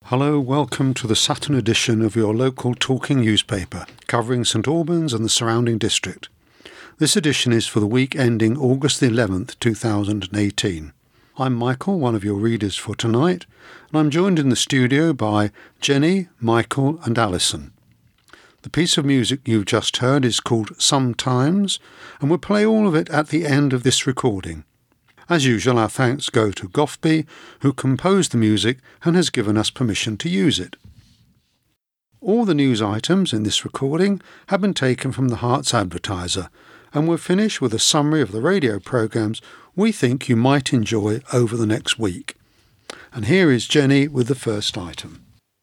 Hello, welcome to the Saturn edition of your local talking newspaper, covering St Albans and the surrounding district. This edition is for the week ending August the 11th, 2018. I'm Michael, one of your readers for tonight, and I'm joined in the studio by Jenny, Michael and Alison. The piece of music you've just heard is called Sometimes, and we'll play all of it at the end of this recording. As usual, our thanks go to Goffby, who composed the music and has given us permission to use it. All the news items in this recording have been taken from the Herts Advertiser, and we'll finish with a summary of the radio programmes we think you might enjoy over the next week. And here is Jenny with the first item.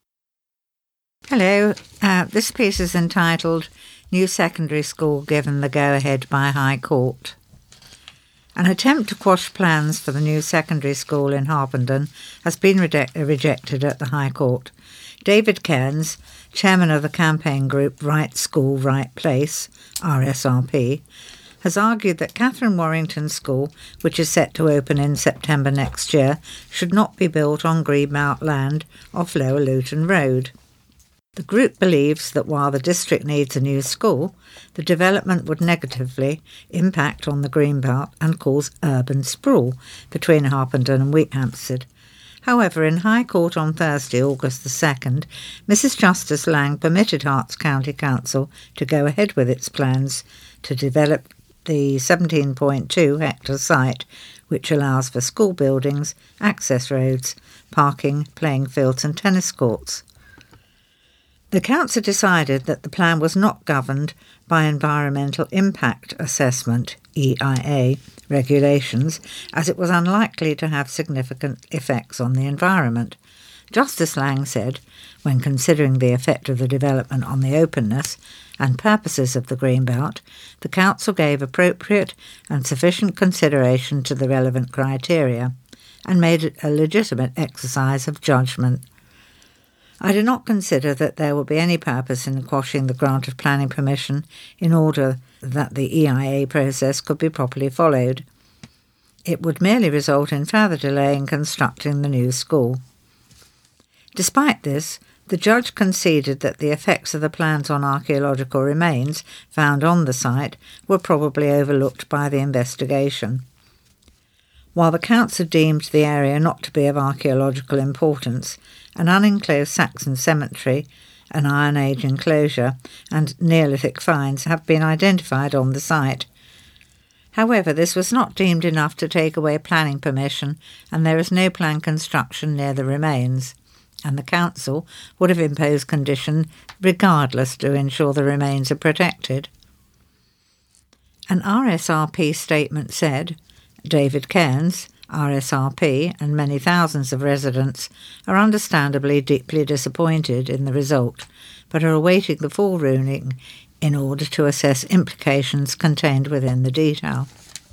Hello, this piece is entitled New Secondary School Given the Go-Ahead by High Court. An attempt to quash plans for the new secondary school in Harpenden has been rejected at the High Court. David Cairns, chairman of the campaign group Right School, Right Place, RSRP, has argued that Catherine Warrington School, which is set to open in September next year, should not be built on Greenbelt land off Lower Luton Road. The group believes that while the district needs a new school, the development would negatively impact on the Greenbelt and cause urban sprawl between Harpenden and Wheathampstead. However, in High Court on Thursday, August the 2nd, Mrs Justice Lang permitted Herts County Council to go ahead with its plans to develop the 17.2 hectare site, which allows for school buildings, access roads, parking, playing fields and tennis courts. The council decided that the plan was not governed by Environmental Impact Assessment, EIA, regulations, as it was unlikely to have significant effects on the environment. Justice Lang said, when considering the effect of the development on the openness and purposes of the Greenbelt, the council gave appropriate and sufficient consideration to the relevant criteria and made it a legitimate exercise of judgment. I do not consider that there will be any purpose in quashing the grant of planning permission in order that the EIA process could be properly followed. It would merely result in further delay in constructing the new school. Despite this, the judge conceded that the effects of the plans on archaeological remains found on the site were probably overlooked by the investigation. While the council deemed the area not to be of archaeological importance, an unenclosed Saxon cemetery, an Iron Age enclosure and Neolithic finds have been identified on the site. However, this was not deemed enough to take away planning permission, and there is no planned construction near the remains, and the council would have imposed conditions regardless to ensure the remains are protected. An RSRP statement said, David Cairns, RSRP, and many thousands of residents are understandably deeply disappointed in the result, but are awaiting the full ruling in order to assess implications contained within the detail.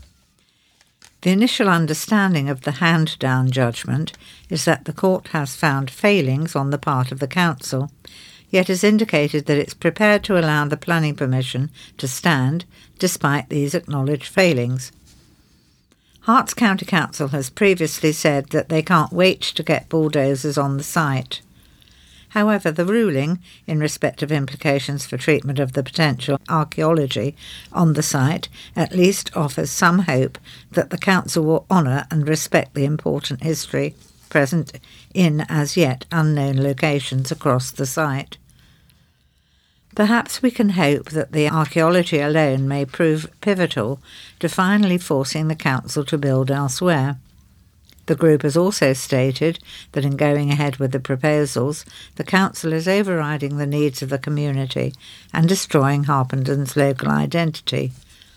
The initial understanding of the hand-down judgment is that the court has found failings on the part of the council, yet has indicated that it's prepared to allow the planning permission to stand despite these acknowledged failings. Herts County Council has previously said that they can't wait to get bulldozers on the site. However, the ruling, in respect of implications for treatment of the potential archaeology on the site, at least offers some hope that the council will honour and respect the important history present in as yet unknown locations across the site. Perhaps we can hope that the archaeology alone may prove pivotal to finally forcing the council to build elsewhere. The group has also stated that in going ahead with the proposals, the council is overriding the needs of the community and destroying Harpenden's local identity.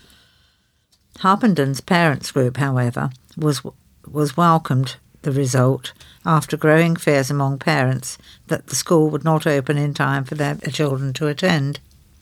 Harpenden's parents group, however, was welcomed the result after growing fears among parents that the school would not open in time for their children to attend.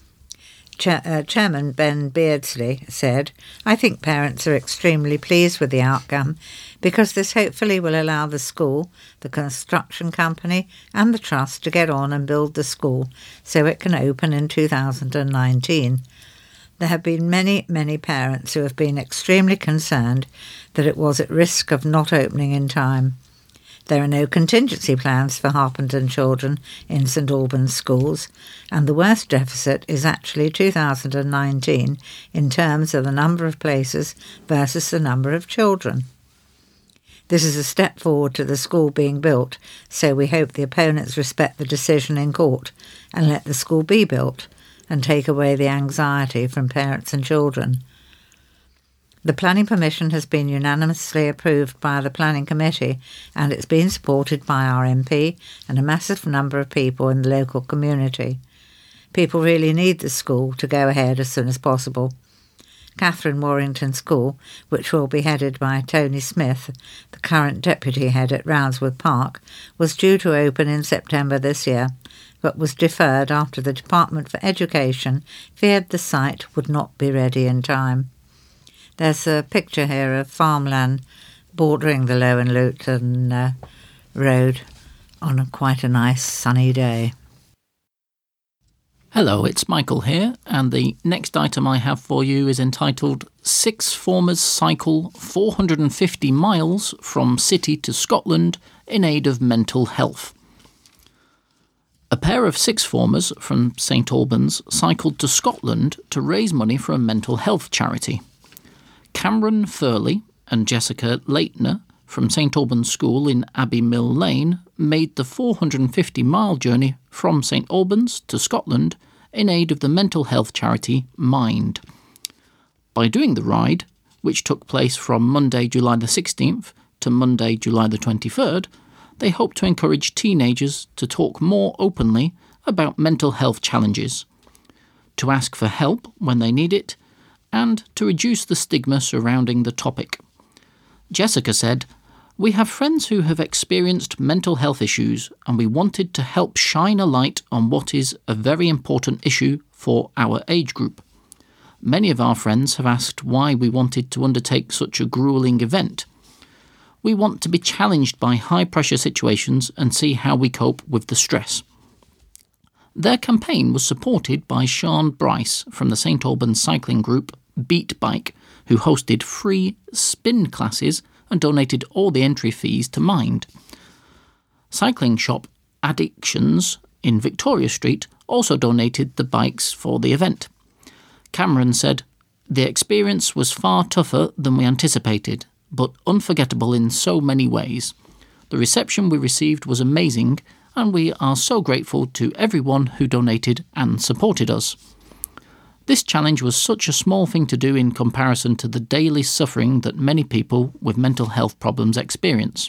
Chairman Ben Beardsley said, I think parents are extremely pleased with the outcome because this hopefully will allow the school, the construction company and the trust to get on and build the school so it can open in 2019. There have been many, many parents who have been extremely concerned that it was at risk of not opening in time. There are no contingency plans for Harpenden children in St Albans schools, and the worst deficit is actually 2019 in terms of the number of places versus the number of children. This is a step forward to the school being built, so we hope the opponents respect the decision in court and let the school be built and take away the anxiety from parents and children. The planning permission has been unanimously approved by the planning committee, and it's been supported by our MP and a massive number of people in the local community. People really need the school to go ahead as soon as possible. Catherine Warrington School, which will be headed by Tony Smith, the current deputy head at Rounsworth Park, was due to open in September this year, but was deferred after the Department for Education feared the site would not be ready in time. There's a picture here of farmland bordering the Lowen Luton Road on quite a nice sunny day. Hello, it's Michael here, and the next item I have for you is entitled Sixth Formers Cycle 450 Miles from City to Scotland in Aid of Mental Health. A pair of sixth formers from St Albans cycled to Scotland to raise money for a mental health charity. Cameron Furley and Jessica Leitner from St Albans School in Abbey Mill Lane made the 450-mile journey from St Albans to Scotland in aid of the mental health charity Mind. By doing the ride, which took place from Monday, July the 16th to Monday, July the 23rd, they hope to encourage teenagers to talk more openly about mental health challenges, to ask for help when they need it, and to reduce the stigma surrounding the topic. Jessica said, "We have friends who have experienced mental health issues, and we wanted to help shine a light on what is a very important issue for our age group. Many of our friends have asked why we wanted to undertake such a gruelling event. We want to be challenged by high-pressure situations and see how we cope with the stress." Their campaign was supported by Sean Bryce from the St Albans cycling group Beat Bike, who hosted free spin classes and donated all the entry fees to Mind. Cycling shop Addictions in Victoria Street also donated the bikes for the event. Cameron said, "The experience was far tougher than we anticipated, but unforgettable in so many ways. The reception we received was amazing, and we are so grateful to everyone who donated and supported us. This challenge was such a small thing to do in comparison to the daily suffering that many people with mental health problems experience.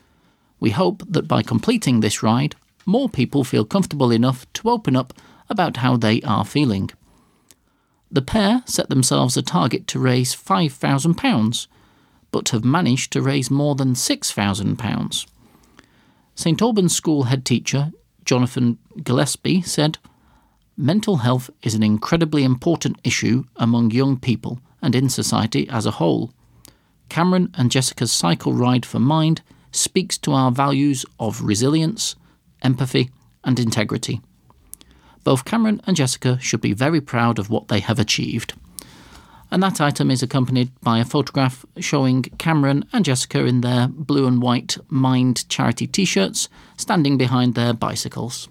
We hope that by completing this ride, more people feel comfortable enough to open up about how they are feeling." The pair set themselves a target to raise £5,000, but have managed to raise more than £6,000. St Albans School head teacher Jonathan Gillespie said, "Mental health is an incredibly important issue among young people and in society as a whole. Cameron and Jessica's cycle ride for Mind speaks to our values of resilience, empathy and integrity. Both Cameron and Jessica should be very proud of what they have achieved." And that item is accompanied by a photograph showing Cameron and Jessica in their blue and white Mind charity t-shirts standing behind their bicycles.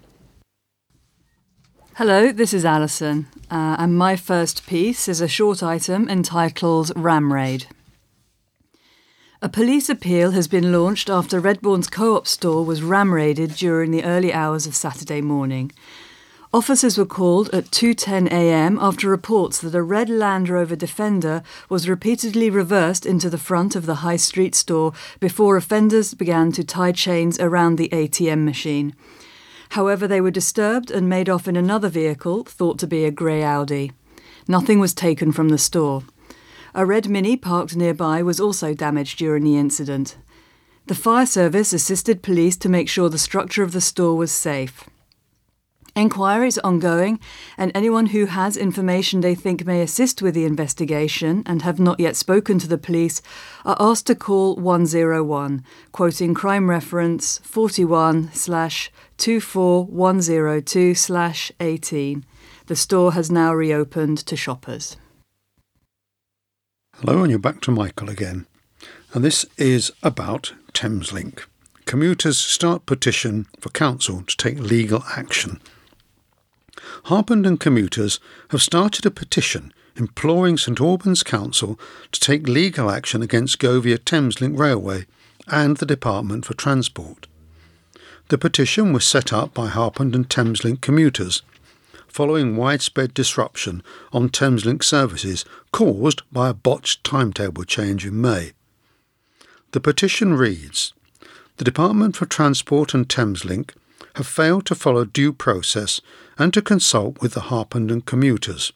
Hello, this is Alison, and my first piece is a short item entitled Ram Raid. A police appeal has been launched after Redbourne's Co-op store was ram raided during the early hours of Saturday morning. Officers were called at 2:10 a.m. after reports that a red Land Rover Defender was repeatedly reversed into the front of the High Street store before offenders began to tie chains around the ATM machine. However, they were disturbed and made off in another vehicle, thought to be a grey Audi. Nothing was taken from the store. A red Mini parked nearby was also damaged during the incident. The fire service assisted police to make sure the structure of the store was safe. Enquiries are ongoing, and anyone who has information they think may assist with the investigation and have not yet spoken to the police are asked to call 101, quoting crime reference 41/24102/18. The store has now reopened to shoppers. Hello, and you're back to Michael again. And this is about Thameslink. commuters start petition for council to take legal action. Harpenden commuters have started a petition imploring St Albans Council to take legal action against Govia Thameslink Railway and the Department for Transport. The petition was set up by Harpenden Thameslink commuters, following widespread disruption on Thameslink services caused by a botched timetable change in May. The petition reads, "The Department for Transport and Thameslink have failed to follow due process and to consult with the Harpenden commuters.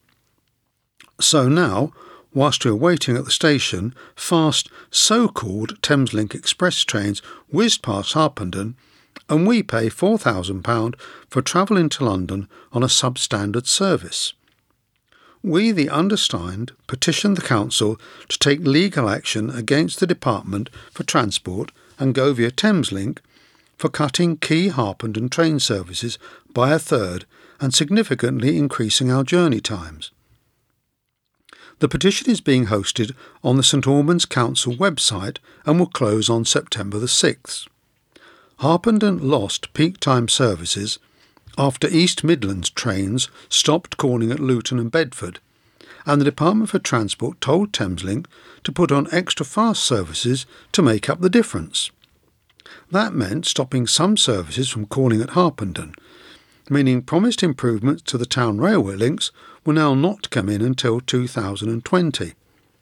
So now, whilst we are waiting at the station, fast so-called Thameslink express trains whizzed past Harpenden, and we pay £4,000 for travel into London on a substandard service. We, the undersigned, petition the Council to take legal action against the Department for Transport and Govia Thameslink for cutting key Harpenden train services by a third and significantly increasing our journey times." The petition is being hosted on the St Albans Council website and will close on September the 6th. Harpenden lost peak time services after East Midlands trains stopped calling at Luton and Bedford, and the Department for Transport told Thameslink to put on extra fast services to make up the difference. That meant stopping some services from calling at Harpenden, meaning promised improvements to the town railway links will now not come in until 2020.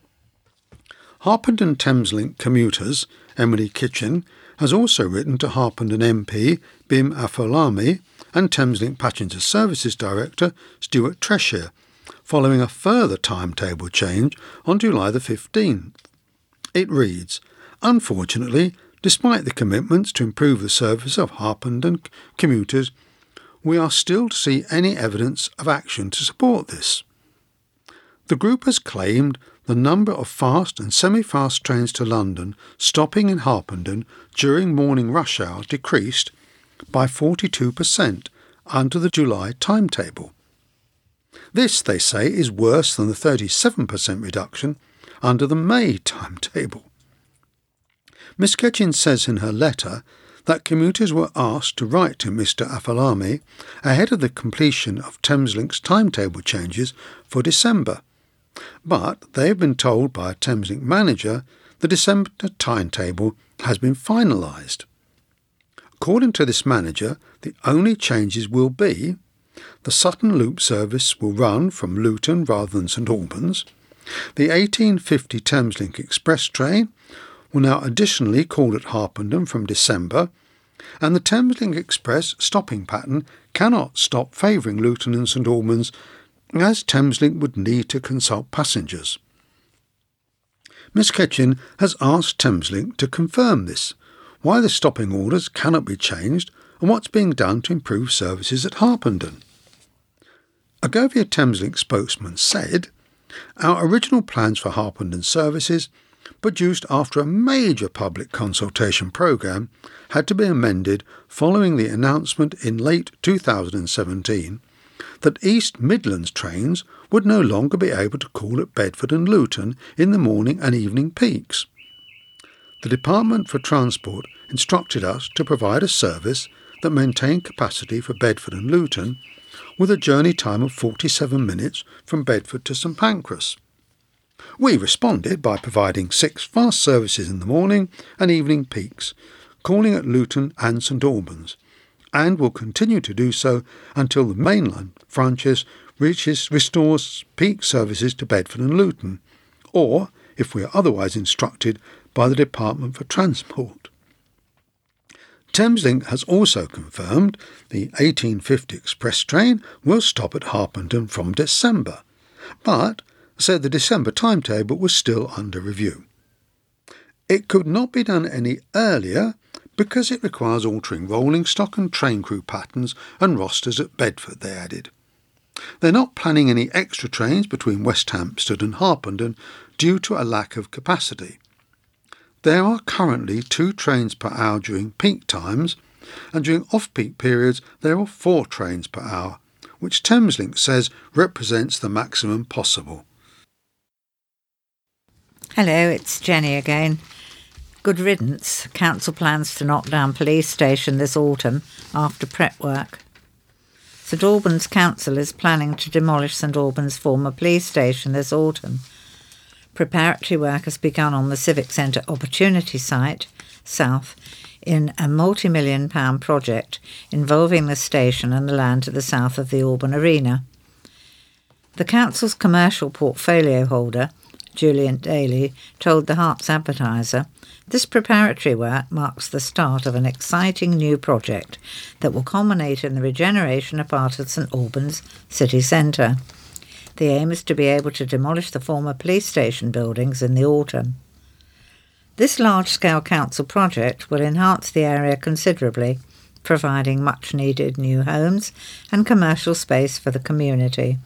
Harpenden Thameslink commuters, Emily Kitchen, has also written to Harpenden MP Bim Afolabi and Thameslink Passenger Services Director Stuart Treshire, following a further timetable change on July the 15th. It reads, "Unfortunately, despite the commitments to improve the service of Harpenden commuters, we are still to see any evidence of action to support this. The group has claimed the number of fast and semi-fast trains to London stopping in Harpenden during morning rush hour decreased by 42% under the July timetable. This, they say, is worse than the 37% reduction under the May timetable." Miss Kitchen says in her letter that commuters were asked to write to Mr Afolabi ahead of the completion of Thameslink's timetable changes for December, but they have been told by a Thameslink manager the December timetable has been finalised. According to this manager, the only changes will be the Sutton Loop service will run from Luton rather than St Albans, the 1850 Thameslink Express train will now additionally call at Harpenden from December, and the Thameslink Express stopping pattern cannot stop favouring Luton and St Albans, as Thameslink would need to consult passengers. Miss Kitchen has asked Thameslink to confirm this, why the stopping orders cannot be changed, and what's being done to improve services at Harpenden. A Govia Thameslink spokesman said, "Our original plans for Harpenden services, produced after a major public consultation programme, had to be amended following the announcement in late 2017 that East Midlands trains would no longer be able to call at Bedford and Luton in the morning and evening peaks. The Department for Transport instructed us to provide a service that maintained capacity for Bedford and Luton with a journey time of 47 minutes from Bedford to St Pancras. We responded by providing 6 fast services in the morning and evening peaks, calling at Luton and St Albans, and will continue to do so until the mainline franchise restores peak services to Bedford and Luton, or if we are otherwise instructed by the Department for Transport." Thameslink has also confirmed the 1850 express train will stop at Harpenden from December, but said the December timetable was still under review. It could not be done any earlier because it requires altering rolling stock and train crew patterns and rosters at Bedford, they added. They're not planning any extra trains between West Hampstead and Harpenden due to a lack of capacity. There are currently 2 trains per hour during peak times, and during off-peak periods there are 4 trains per hour, which Thameslink says represents the maximum possible. Hello, it's Jenny again. Good riddance. Council plans to knock down police station this autumn after prep work. St Albans Council is planning to demolish St Albans' former police station this autumn. Preparatory work has begun on the Civic Centre Opportunity site, south, in a multi-million-pound project involving the station and the land to the south of the Alban Arena. The council's commercial portfolio holder, Julian Daly, told the Herts Advertiser, "This preparatory work marks the start of an exciting new project that will culminate in the regeneration of part of St Albans city centre. The aim is to be able to demolish the former police station buildings in the autumn. This large-scale council project will enhance the area considerably, providing much-needed new homes and commercial space for the community."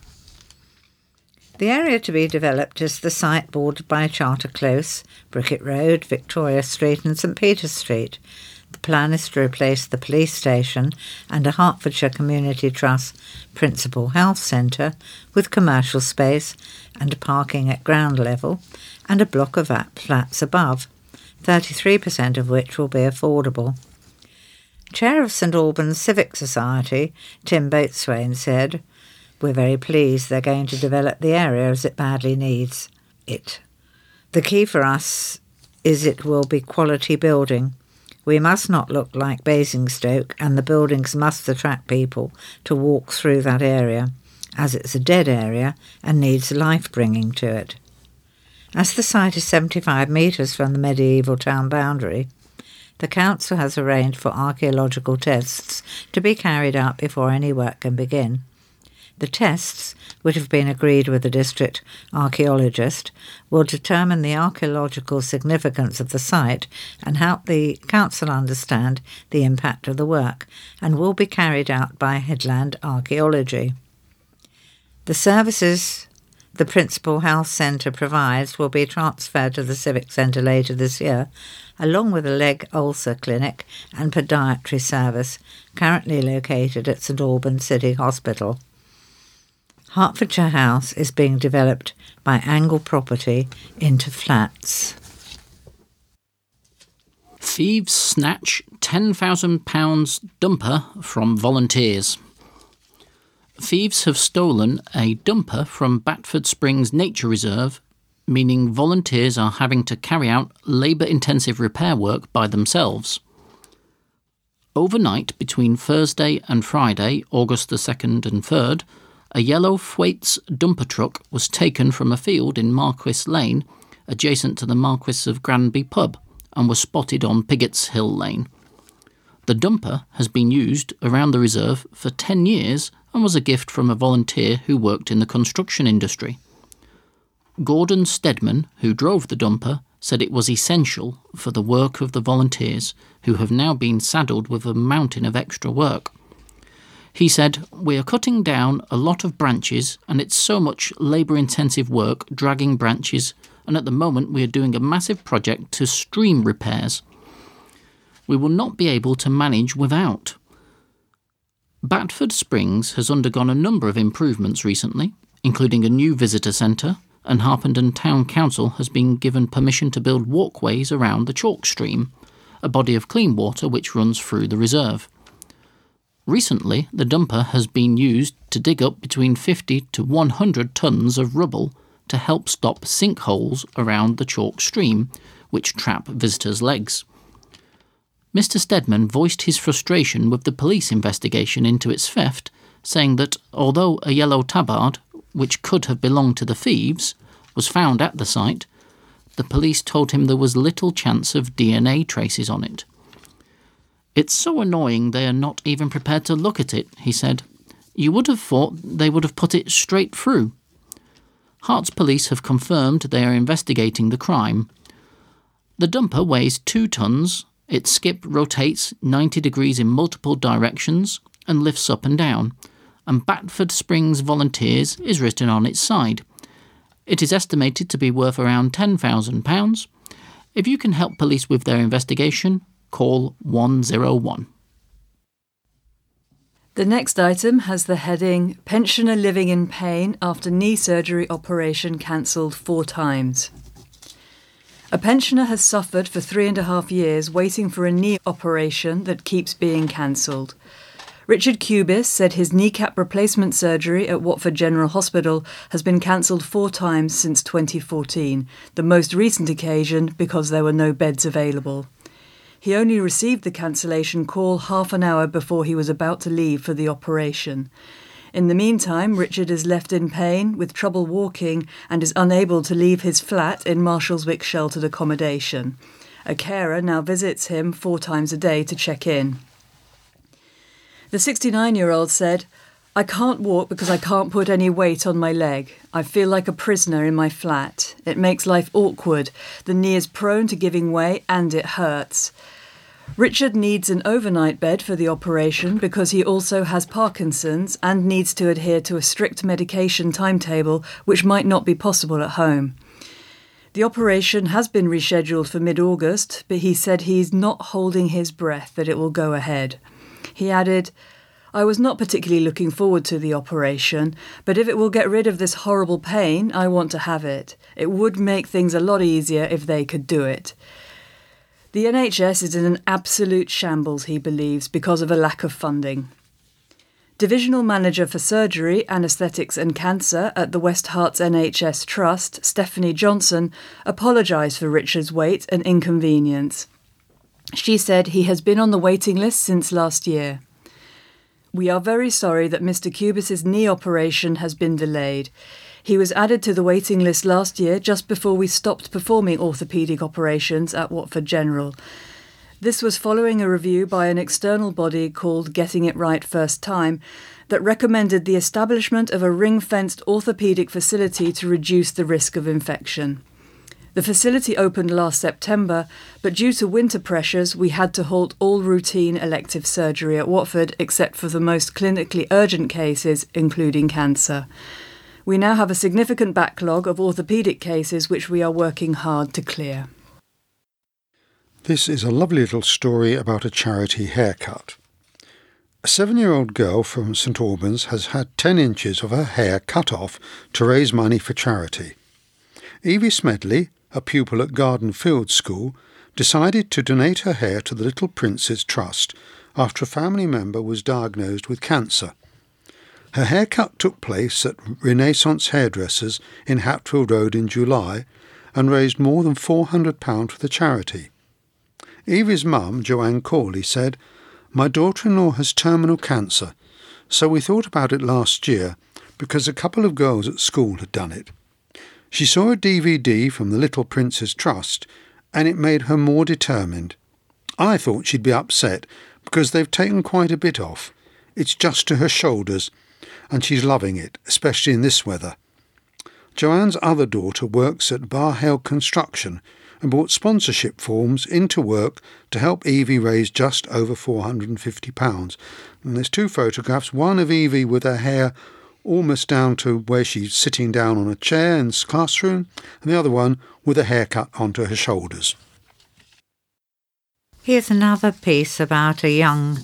The area to be developed is the site bordered by Charter Close, Brickett Road, Victoria Street and St Peter's Street. The plan is to replace the police station and a Hertfordshire Community Trust Principal Health Centre with commercial space and parking at ground level and a block of flats above, 33% of which will be affordable. Chair of St Albans Civic Society, Tim Boatswain, said, "We're very pleased they're going to develop the area as it badly needs it. The key for us is it will be quality building. We must not look like Basingstoke, and the buildings must attract people to walk through that area, as it's a dead area and needs life bringing to it." As the site is 75 metres from the medieval town boundary, the council has arranged for archaeological tests to be carried out before any work can begin. The tests, which have been agreed with the district archaeologist, will determine the archaeological significance of the site and help the council understand the impact of the work, and will be carried out by Headland Archaeology. The services the Principal Health Centre provides will be transferred to the Civic Centre later this year, along with a leg ulcer clinic and podiatry service currently located at St Albans City Hospital. Hertfordshire House is being developed by Angle Property into flats. Thieves snatch £10,000 dumper from volunteers. Thieves have stolen a dumper from Batford Springs Nature Reserve, meaning volunteers are having to carry out labour-intensive repair work by themselves. Overnight, between Thursday and Friday, August the 2nd and 3rd, a yellow Thwaites dumper truck was taken from a field in Marquis Lane, adjacent to the Marquis of Granby pub, and was spotted on Pigott's Hill Lane. The dumper has been used around the reserve for 10 years and was a gift from a volunteer who worked in the construction industry. Gordon Stedman, who drove the dumper, said it was essential for the work of the volunteers, who have now been saddled with a mountain of extra work. He said, "We are cutting down a lot of branches and it's so much labour-intensive work dragging branches, and at the moment we are doing a massive project to stream repairs. We will not be able to manage without." Batford Springs has undergone a number of improvements recently, including a new visitor centre, and Harpenden Town Council has been given permission to build walkways around the chalk stream, a body of clean water which runs through the reserve. Recently, the dumper has been used to dig up between 50 to 100 tonnes of rubble to help stop sinkholes around the chalk stream, which trap visitors' legs. Mr. Stedman voiced his frustration with the police investigation into its theft, saying that although a yellow tabard, which could have belonged to the thieves, was found at the site, the police told him there was little chance of DNA traces on it. "It's so annoying they are not even prepared to look at it," he said. "You would have thought they would have put it straight through." Herts police have confirmed they are investigating the crime. The dumper weighs 2 tonnes, its skip rotates 90 degrees in multiple directions and lifts up and down, and Batford Springs Volunteers is written on its side. It is estimated to be worth around £10,000. If you can help police with their investigation, call 101. The next item has the heading "Pensioner living in pain after knee surgery operation cancelled 4 times." A pensioner has suffered for 3.5 years waiting for a knee operation that keeps being cancelled. Richard Cubis said his kneecap replacement surgery at Watford General Hospital has been cancelled 4 times since 2014, the most recent occasion because there were no beds available. He only received the cancellation call half an hour before he was about to leave for the operation. In the meantime, Richard is left in pain, with trouble walking, and is unable to leave his flat in Marshalswick sheltered accommodation. A carer now visits him 4 times a day to check in. The 69-year-old said, "I can't walk because I can't put any weight on my leg. I feel like a prisoner in my flat. It makes life awkward. The knee is prone to giving way and it hurts." Richard needs an overnight bed for the operation because he also has Parkinson's and needs to adhere to a strict medication timetable, which might not be possible at home. The operation has been rescheduled for mid-August, but he said he's not holding his breath that it will go ahead. He added, "I was not particularly looking forward to the operation, but if it will get rid of this horrible pain, I want to have it. It would make things a lot easier if they could do it." The NHS is in an absolute shambles, he believes, because of a lack of funding. Divisional Manager for Surgery, Anaesthetics and Cancer at the West Herts NHS Trust, Stephanie Johnson, apologised for Richard's wait and inconvenience. She said he has been on the waiting list since last year. "We are very sorry that Mr. Cubis's knee operation has been delayed. He was added to the waiting list last year just before we stopped performing orthopaedic operations at Watford General. This was following a review by an external body called Getting It Right First Time that recommended the establishment of a ring-fenced orthopaedic facility to reduce the risk of infection. The facility opened last September, but due to winter pressures, we had to halt all routine elective surgery at Watford except for the most clinically urgent cases, including cancer. We now have a significant backlog of orthopaedic cases which we are working hard to clear." This is a lovely little story about a charity haircut. A 7-year-old girl from St Albans has had 10 inches of her hair cut off to raise money for charity. Evie Smedley, a pupil at Garden Fields School, decided to donate her hair to the Little Prince's Trust after a family member was diagnosed with cancer. Her haircut took place at Renaissance Hairdressers in Hatfield Road in July and raised more than £400 for the charity. Evie's mum, Joanne Corley, said, "My daughter-in-law has terminal cancer, so we thought about it last year because a couple of girls at school had done it. She saw a DVD from the Little Prince's Trust and it made her more determined. I thought she'd be upset because they've taken quite a bit off. It's just to her shoulders, and she's loving it, especially in this weather." Joanne's other daughter works at Bar Hill Construction and brought sponsorship forms into work to help Evie raise just over £450. And there's 2 photographs, one of Evie with her hair almost down to where she's sitting down on a chair in the classroom, and the other one with a haircut onto her shoulders. Here's another piece about a young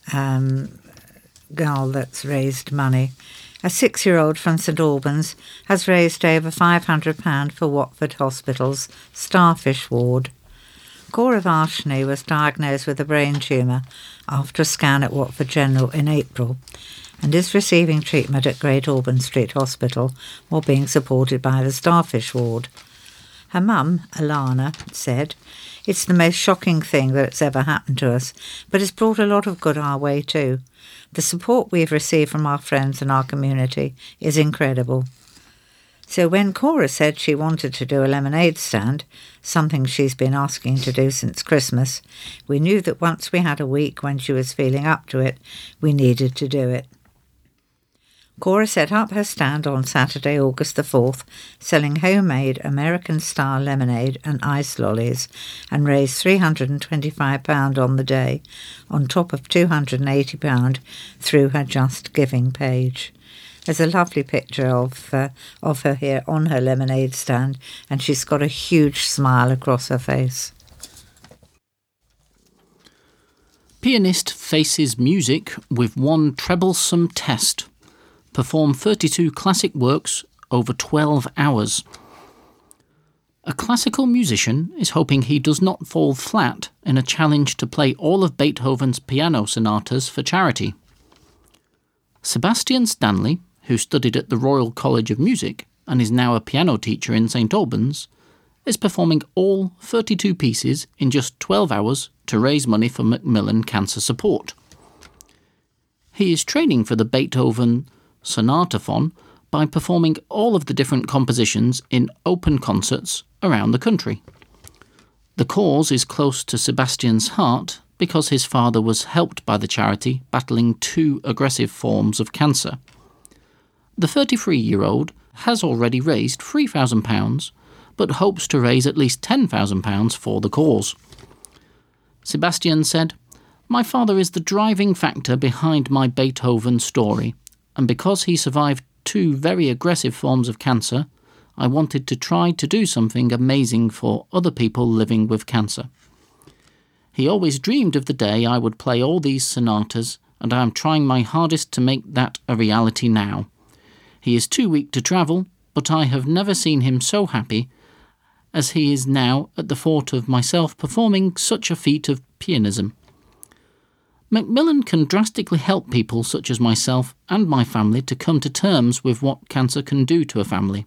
girl that's raised money. A 6-year-old from St Albans has raised over £500 for Watford Hospital's Starfish ward. Cora Varshney was diagnosed with a brain tumour after a scan at Watford General in April and is receiving treatment at Great Orban Street Hospital while being supported by the Starfish ward. Her mum, Alana, said, "It's the most shocking thing that's ever happened to us, but it's brought a lot of good our way too. The support we've received from our friends and our community is incredible." So when Cora said she wanted to do a lemonade stand, something she's been asking to do since Christmas, we knew that once we had a week when she was feeling up to it, we needed to do it. Cora set up her stand on Saturday, August the 4th, selling homemade American-style lemonade and ice lollies, and raised £325 on the day, on top of £280 through her Just Giving page. There's a lovely picture of her here on her lemonade stand, and she's got a huge smile across her face. Pianist faces music with one troublesome test. Perform 32 classic works over 12 hours. A classical musician is hoping he does not fall flat in a challenge to play all of Beethoven's piano sonatas for charity. Sebastian Stanley, who studied at the Royal College of Music and is now a piano teacher in St Albans, is performing all 32 pieces in just 12 hours to raise money for Macmillan Cancer Support. He is training for the Beethoven Sonatathon by performing all of the different compositions in open concerts around the country. The cause is close to Sebastian's heart because his father was helped by the charity battling 2 aggressive forms of cancer. The 33-year-old has already raised £3,000 but hopes to raise at least £10,000 for the cause. Sebastian said, "My father is the driving factor behind my Beethoven story, and because he survived 2 very aggressive forms of cancer, I wanted to try to do something amazing for other people living with cancer. He always dreamed of the day I would play all these sonatas, and I am trying my hardest to make that a reality now. He is too weak to travel, but I have never seen him so happy as he is now at the thought of myself performing such a feat of pianism. Macmillan can drastically help people such as myself and my family to come to terms with what cancer can do to a family.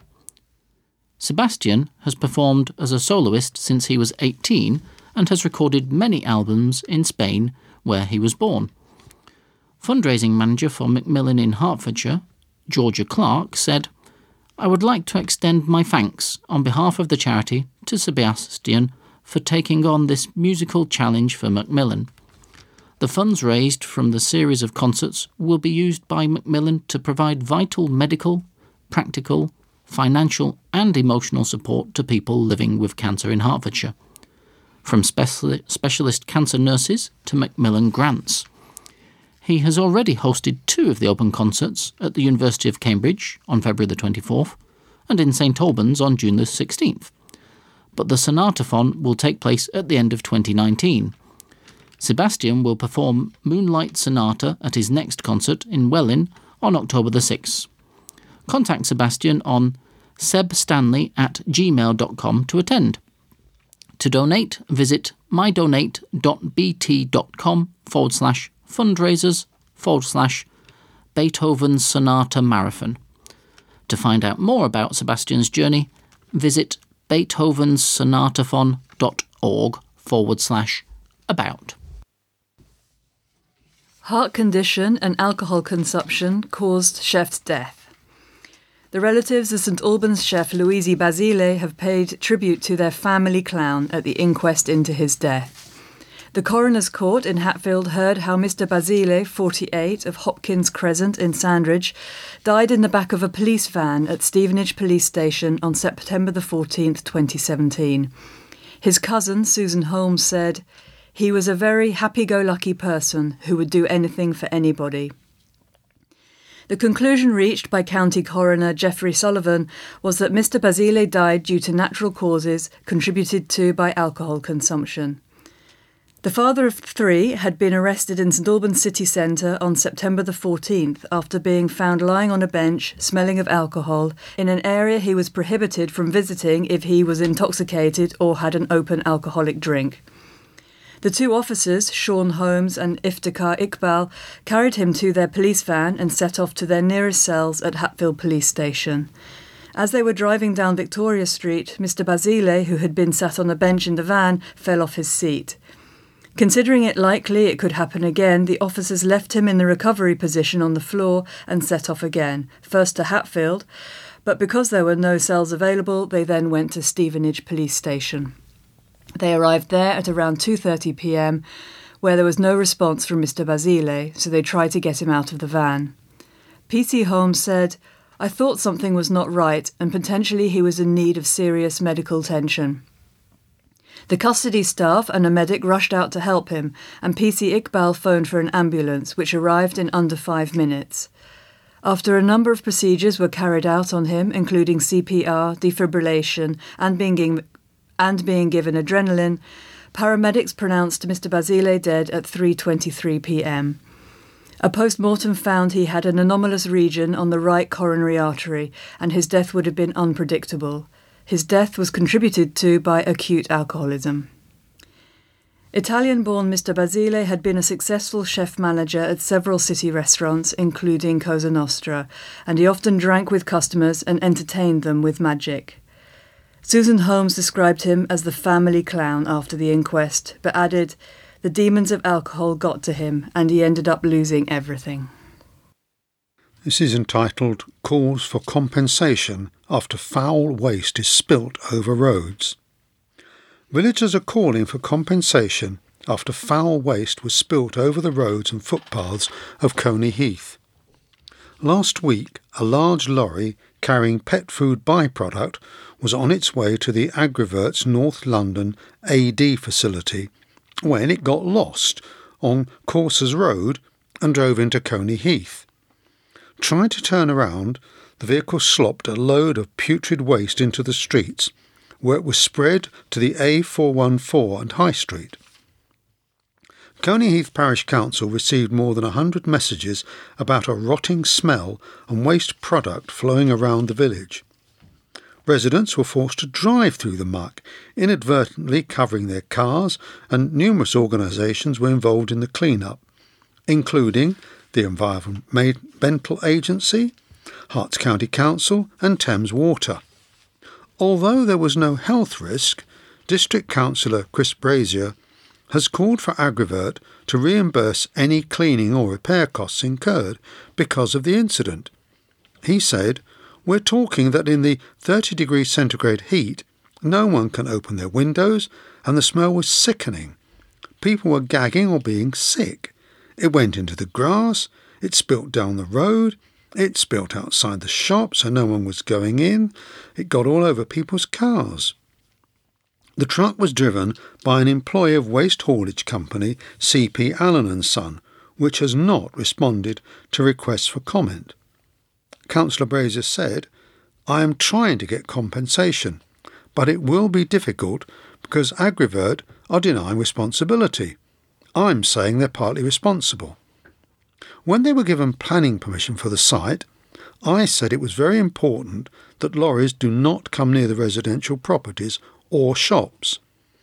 Sebastian has performed as a soloist since he was 18 and has recorded many albums in Spain, where he was born." Fundraising manager for Macmillan in Hertfordshire, Georgia Clark, said, "I would like to extend my thanks on behalf of the charity to Sebastian for taking on this musical challenge for Macmillan. The funds raised from the series of concerts will be used by Macmillan to provide vital medical, practical, financial and emotional support to people living with cancer in Hertfordshire, from specialist cancer nurses to Macmillan grants. He has already hosted 2 of the open concerts at the University of Cambridge on February the 24th and in St Albans on June the 16th, but the Sonatathon will take place at the end of 2019. Sebastian will perform Moonlight Sonata at his next concert in Welwyn on October the 6th. Contact Sebastian on sebstanley@gmail.com to attend. To donate, visit mydonate.bt.com/fundraisers/Beethoven Sonata Marathon. To find out more about Sebastian's journey, visit beethovensonatathon.org/about. Heart condition and alcohol consumption caused chef's death. The relatives of St Albans chef Luigi Basile have paid tribute to their family clown at the inquest into his death. The coroner's court in Hatfield heard how Mr Basile, 48, of Hopkins Crescent in Sandridge, died in the back of a police van at Stevenage Police Station on September the 14th, 2017. His cousin, Susan Holmes, said, "He was a very happy-go-lucky person who would do anything for anybody." The conclusion reached by County Coroner Geoffrey Sullivan was that Mr Basile died due to natural causes contributed to by alcohol consumption. The father of 3 had been arrested in St Albans city centre on September the 14th after being found lying on a bench, smelling of alcohol, in an area he was prohibited from visiting if he was intoxicated or had an open alcoholic drink. The 2 officers, Sean Holmes and Iftikhar Iqbal, carried him to their police van and set off to their nearest cells at Hatfield Police Station. As they were driving down Victoria Street, Mr Basile, who had been sat on a bench in the van, fell off his seat. Considering it likely it could happen again, the officers left him in the recovery position on the floor and set off again, first to Hatfield, but because there were no cells available, they then went to Stevenage Police Station. They arrived there at around 2:30 p.m, where there was no response from Mr Basile, so they tried to get him out of the van. PC Holmes said, "I thought something was not right and potentially he was in need of serious medical attention." The custody staff and a medic rushed out to help him, and PC Iqbal phoned for an ambulance, which arrived in under 5 minutes. After a number of procedures were carried out on him, including CPR, defibrillation, and being given adrenaline, paramedics pronounced Mr Basile dead at 3:23 p.m. A post-mortem found he had an anomalous region on the right coronary artery, and his death would have been unpredictable. His death was contributed to by acute alcoholism. Italian-born Mr. Basile had been a successful chef-manager at several city restaurants, including Cosa Nostra, and he often drank with customers and entertained them with magic. Susan Holmes described him as the family clown after the inquest, but added, "The demons of alcohol got to him and he ended up losing everything." This is entitled Calls for Compensation After Foul Waste is Spilt Over Roads. Villagers are calling for compensation after foul waste was spilt over the roads and footpaths of Coney Heath. Last week, a large lorry carrying pet food byproduct was on its way to the Agrivert's North London AD facility when it got lost on Coursers Road and drove into Coney Heath. Trying to turn around, the vehicle slopped a load of putrid waste into the streets, where it was spread to the A414 and High Street. Coney Heath Parish Council received more than 100 messages about a rotting smell and waste product flowing around the village. Residents were forced to drive through the muck, inadvertently covering their cars, and numerous organisations were involved in the clean-up, including the Environmental Agency, Herts County Council and Thames Water. Although there was no health risk, District Councillor Chris Brazier has called for Agrivert to reimburse any cleaning or repair costs incurred because of the incident. He said, "We're talking that in the 30 degrees centigrade heat, no one can open their windows, and the smell was sickening. People were gagging or being sick. It went into the grass, it spilt down the road, it spilt outside the shop so no one was going in, it got all over people's cars." The truck was driven by an employee of waste haulage company CP Allen & Son, which has not responded to requests for comment. Councillor Brazier said, "I am trying to get compensation, but it will be difficult because Agrivert are denying responsibility. I'm saying they're partly responsible. When they were given planning permission for the site, I said it was very important that lorries do not come near the residential properties or shops.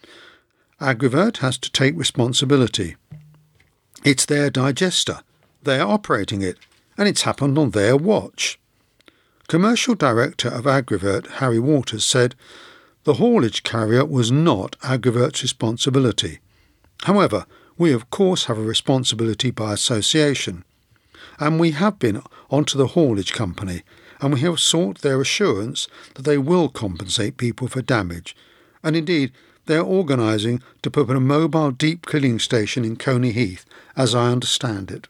Agrivert has to take responsibility. It's their digester, they are operating it, and it's happened on their watch." Commercial Director of Agrivert, Harry Waters, said, "The haulage carrier was not Agrivert's responsibility. However, we of course have a responsibility by association, and we have been onto the haulage company, and we have sought their assurance that they will compensate people for damage, and indeed they are organising to put a mobile deep cleaning station in Coney Heath, as I understand it."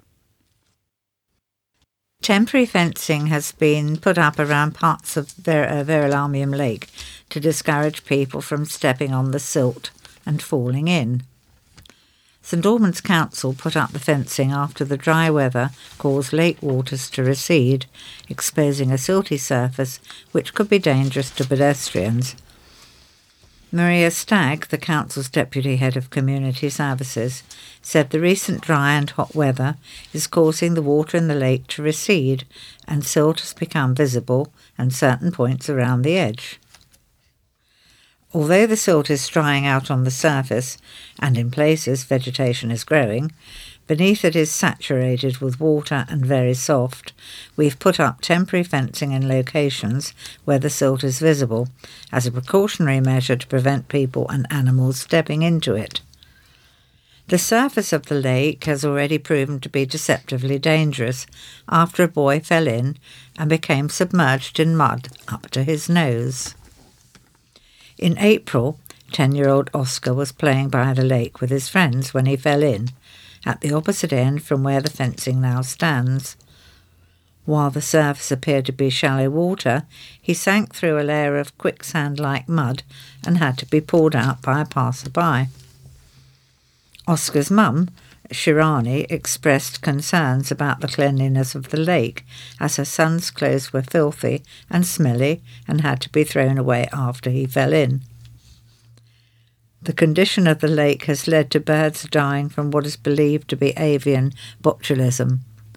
Temporary fencing has been put up around parts of Verulamium Lake to discourage people from stepping on the silt and falling in. St Albans Council put up the fencing after the dry weather caused lake waters to recede, exposing a silty surface which could be dangerous to pedestrians. Maria Stagg, the council's deputy head of community services, said the recent dry and hot weather is causing the water in the lake to recede and silt has become visible at certain points around the edge. Although the silt is drying out on the surface, and in places vegetation is growing, beneath it is saturated with water and very soft, we've put up temporary fencing in locations where the silt is visible, as a precautionary measure to prevent people and animals stepping into it. The surface of the lake has already proven to be deceptively dangerous after a boy fell in and became submerged in mud up to his nose. In April, 10-year-old Oscar was playing by the lake with his friends when he fell in, at the opposite end from where the fencing now stands. While the surface appeared to be shallow water, he sank through a layer of quicksand-like mud and had to be pulled out by a passer-by. Oscar's mum, Shirani, expressed concerns about the cleanliness of the lake, as her son's clothes were filthy and smelly and had to be thrown away after he fell in. The condition of the lake has led to birds dying from what is believed to be avian botulism.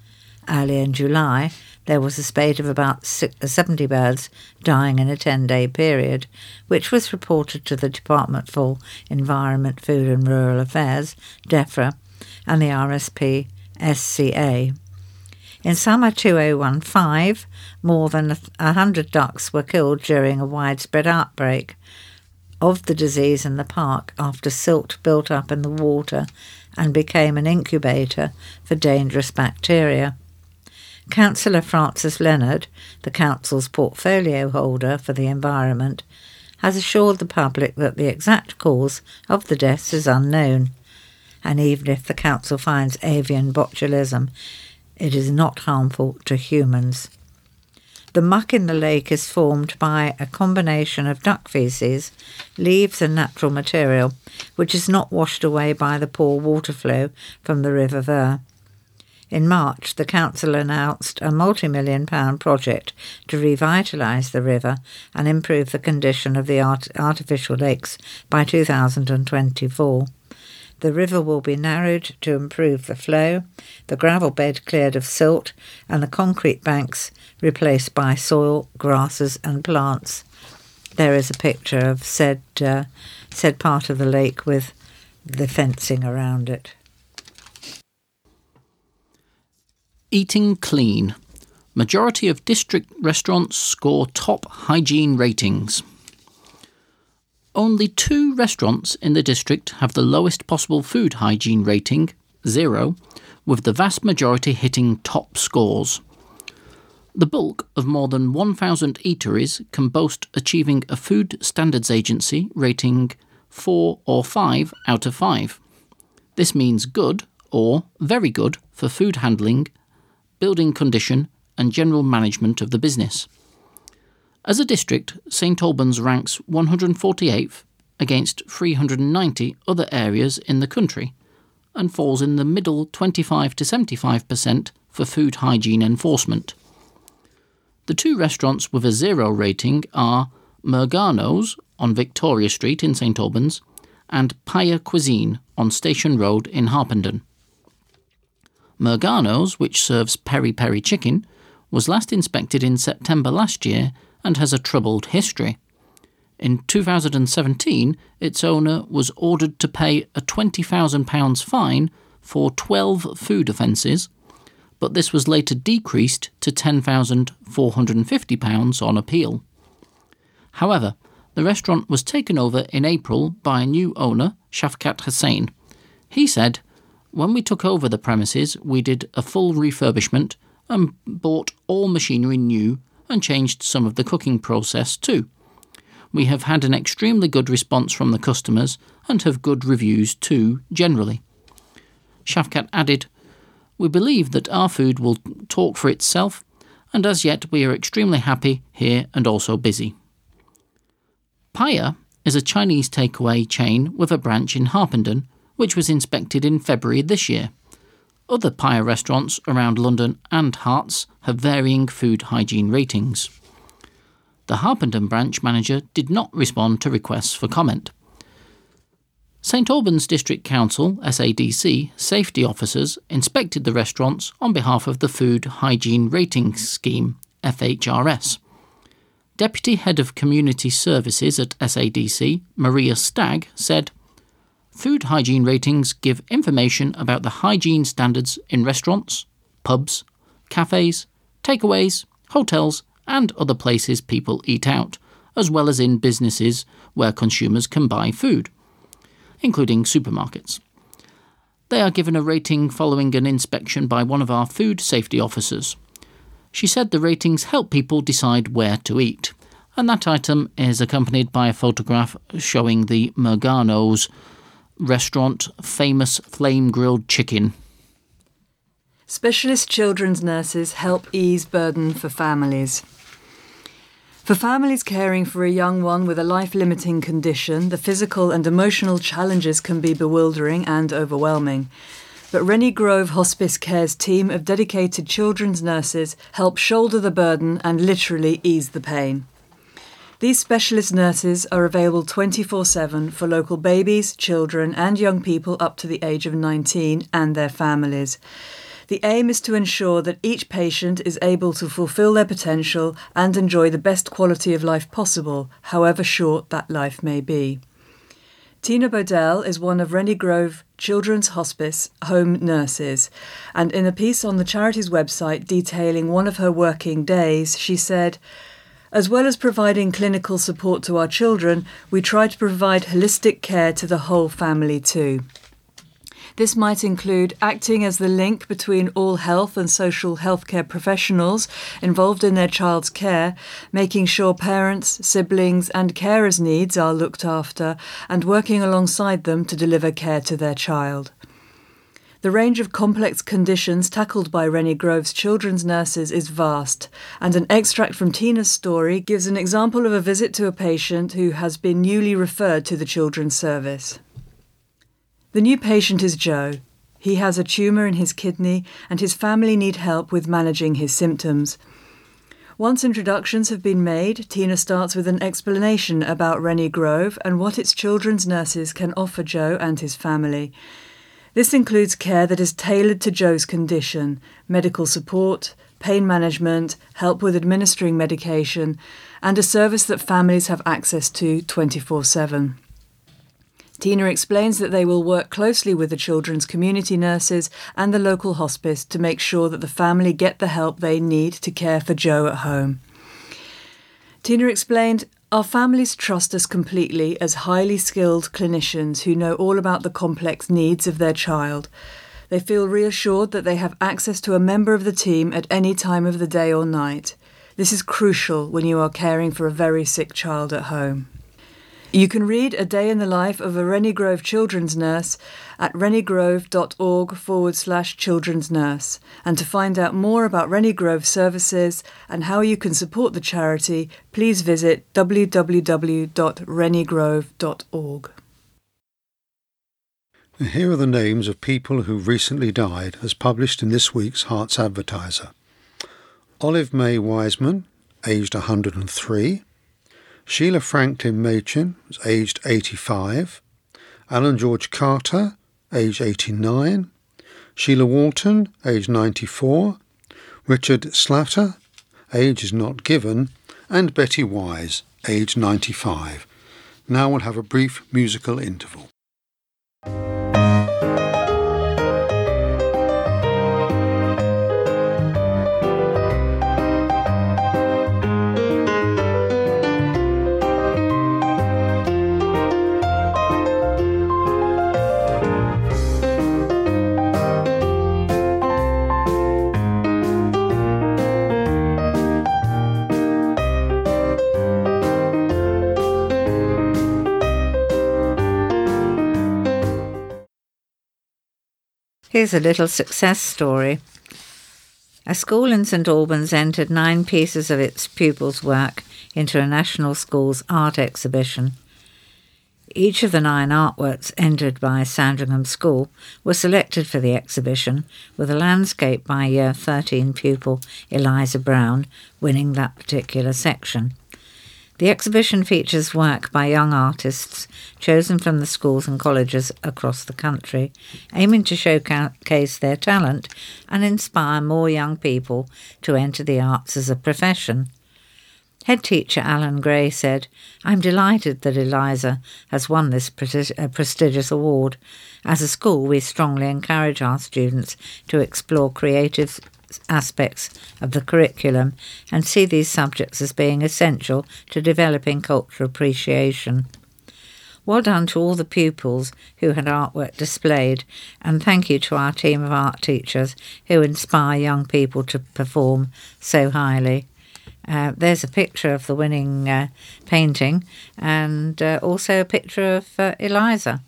Early in July, there was a spate of about 70 birds dying in a 10-day period, which was reported to the Department for Environment, Food and Rural Affairs, DEFRA, and the RSP SCA. In summer 2015, more than 100 ducks were killed during a widespread outbreak of the disease in the park after silt built up in the water and became an incubator for dangerous bacteria. Councillor Francis Leonard, the council's portfolio holder for the environment, has assured the public that the exact cause of the deaths is unknown, and even if the council finds avian botulism, it is not harmful to humans. The muck in the lake is formed by a combination of duck faeces, leaves and natural material, which is not washed away by the poor water flow from the River Ver. In March, the council announced a multi-million-pound project to revitalise the river and improve the condition of the artificial lakes by 2024. The river will be narrowed to improve the flow, the gravel bed cleared of silt, and the concrete banks replaced by soil, grasses and plants. There is a picture of said part of the lake with the fencing around it. Eating clean. Majority of district restaurants score top hygiene ratings. Only 2 restaurants in the district have the lowest possible food hygiene rating, 0, with the vast majority hitting top scores. The bulk of more than 1,000 eateries can boast achieving a Food Standards Agency rating 4 or 5 out of 5. This means good or very good for food handling, building condition and general management of the business. As a district, St Albans ranks 148th against 390 other areas in the country and falls in the middle 25 to 75% for food hygiene enforcement. The 2 restaurants with a 0 rating are Mergano's on Victoria Street in St Albans and Paya Cuisine on Station Road in Harpenden. Mergano's, which serves peri-peri chicken, was last inspected in September last year and has a troubled history. In 2017, its owner was ordered to pay a £20,000 fine for 12 food offences, but this was later decreased to £10,450 on appeal. However, the restaurant was taken over in April by a new owner, Shafkat Hussain. He said, "When we took over the premises, we did a full refurbishment and bought all machinery new and changed some of the cooking process too. We have had an extremely good response from the customers and have good reviews too, generally." Shafkat added, "We believe that our food will talk for itself, and as yet we are extremely happy here and also busy." Paya is a Chinese takeaway chain with a branch in Harpenden, which was inspected in February this year. Other Paya restaurants around London and Herts have varying food hygiene ratings. The Harpenden branch manager did not respond to requests for comment. St Albans District Council, SADC, safety officers inspected the restaurants on behalf of the Food Hygiene Ratings Scheme, FHRS. Deputy Head of Community Services at SADC, Maria Stagg, said, "Food hygiene ratings give information about the hygiene standards in restaurants, pubs, cafes, takeaways, hotels and other places people eat out, as well as in businesses where consumers can buy food, including supermarkets. They are given a rating following an inspection by one of our food safety officers. She said the ratings help people decide where to eat, and that item is accompanied by a photograph showing the Mergano's restaurant famous flame-grilled chicken. Specialist children's nurses help ease burden for families. For families caring for a young one with a life-limiting condition, the physical and emotional challenges can be bewildering and overwhelming. But Rennie Grove Hospice Care's team of dedicated children's nurses help shoulder the burden and literally ease the pain. These specialist nurses are available 24/7 for local babies, children and young people up to the age of 19 and their families. The aim is to ensure that each patient is able to fulfil their potential and enjoy the best quality of life possible, however short that life may be. Tina Bodell is one of Rennie Grove Children's Hospice home nurses, and in a piece on the charity's website detailing one of her working days, she said, "As well as providing clinical support to our children, we try to provide holistic care to the whole family too. This might include acting as the link between all health and social healthcare professionals involved in their child's care, making sure parents, siblings and carers' needs are looked after, and working alongside them to deliver care to their child." The range of complex conditions tackled by Rennie Grove's children's nurses is vast, and an extract from Tina's story gives an example of a visit to a patient who has been newly referred to the children's service. The new patient is Joe. He has a tumour in his kidney and his family need help with managing his symptoms. Once introductions have been made, Tina starts with an explanation about Rennie Grove and what its children's nurses can offer Joe and his family. This includes care that is tailored to Joe's condition, medical support, pain management, help with administering medication, and a service that families have access to 24/7. Tina explains that they will work closely with the children's community nurses and the local hospice to make sure that the family get the help they need to care for Joe at home. Tina explained, "Our families trust us completely as highly skilled clinicians who know all about the complex needs of their child. They feel reassured that they have access to a member of the team at any time of the day or night. This is crucial when you are caring for a very sick child at home." You can read a day in the life of a Rennie Grove children's nurse at renniegrove.org/children's nurse. And to find out more about Rennie Grove services and how you can support the charity, please visit www.renniegrove.org. Here are the names of people who recently died, as published in this week's Hearts Advertiser. Olive May Wiseman, aged 103. Sheila Franklin Machin was aged 85, Alan George Carter, aged 89, Sheila Walton, aged 94, Richard Slatter, age is not given, and Betty Wise, aged 95. Now we'll have a brief musical interval. Here's a little success story. A school in St Albans entered 9 pieces of its pupils' work into a National Schools art exhibition. Each of the 9 artworks entered by Sandringham School were selected for the exhibition, with a landscape by Year 13 pupil Eliza Brown winning that particular section. The exhibition features work by young artists chosen from the schools and colleges across the country, aiming to showcase their talent and inspire more young people to enter the arts as a profession. Head teacher Alan Gray said, "I'm delighted that Eliza has won this prestigious award. As a school, we strongly encourage our students to explore creative aspects of the curriculum and see these subjects as being essential to developing cultural appreciation." Well done to all the pupils who had artwork displayed, and thank you to our team of art teachers who inspire young people to perform so highly. There's a picture of the winning painting and also a picture of Eliza.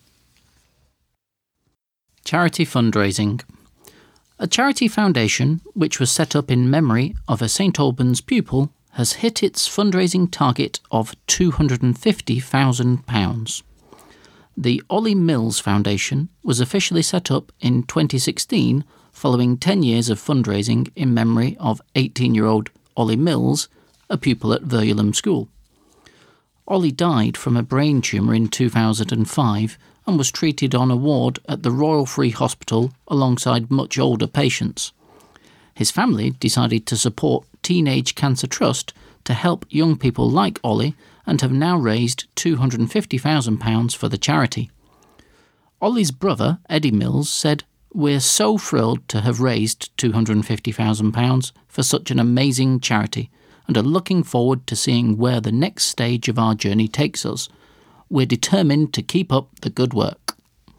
Charity fundraising. A charity foundation, which was set up in memory of a St Albans pupil, has hit its fundraising target of £250,000. The Ollie Mills Foundation was officially set up in 2016 following 10 years of fundraising in memory of 18-year-old Ollie Mills, a pupil at Verulam School. Ollie died from a brain tumour in 2005 and was treated on a ward at the Royal Free Hospital alongside much older patients. His family decided to support Teenage Cancer Trust to help young people like Ollie and have now raised £250,000 for the charity. Ollie's brother, Eddie Mills, said, "We're so thrilled to have raised £250,000 for such an amazing charity and are looking forward to seeing where the next stage of our journey takes us. We're determined to keep up the good work."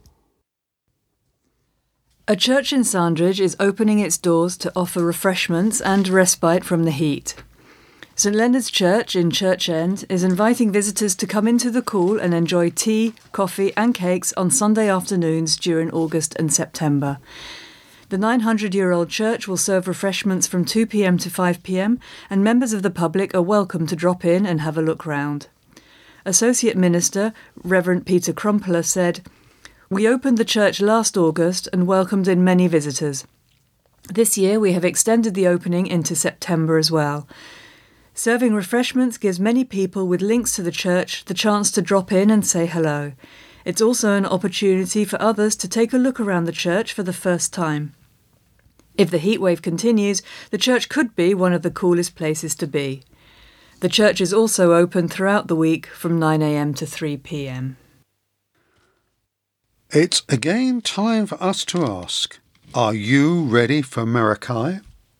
A church in Sandridge is opening its doors to offer refreshments and respite from the heat. St Leonard's Church in Church End is inviting visitors to come into the cool and enjoy tea, coffee and cakes on Sunday afternoons during August and September. The 900-year-old church will serve refreshments from 2 p.m. to 5 p.m, and members of the public are welcome to drop in and have a look round. Associate Minister, Reverend Peter Crumpler, said, "We opened the church last August and welcomed in many visitors. This year we have extended the opening into September as well. Serving refreshments gives many people with links to the church the chance to drop in and say hello. It's also an opportunity for others to take a look around the church for the first time. If the heatwave continues, the church could be one of the coolest places to be." The church is also open throughout the week from 9 a.m. to 3 p.m. It's again time for us to ask, are you ready for Maracay?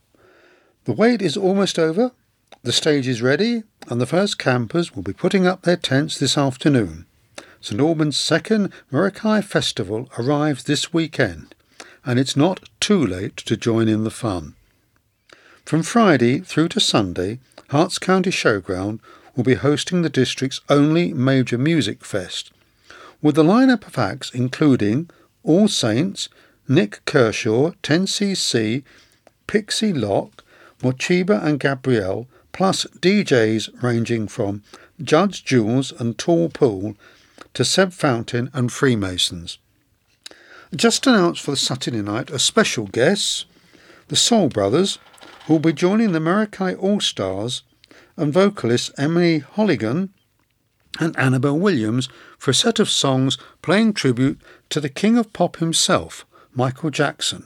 The wait is almost over, the stage is ready, and the first campers will be putting up their tents this afternoon. St Albans' second Maracay Festival arrives this weekend, and it's not too late to join in the fun. From Friday through to Sunday, Herts County Showground will be hosting the district's only major music fest, with the lineup of acts including All Saints, Nick Kershaw, 10cc, Pixie Locke, Mochiba and Gabrielle, plus DJs ranging from Judge Jules and Tall Pool to Seb Fountain and Freemasons. Just announced for the Saturday night are special guests, the Soul Brothers, who will be joining the Maracay All-Stars, and vocalists Emily Holligan and Annabelle Williams for a set of songs playing tribute to the King of Pop himself, Michael Jackson.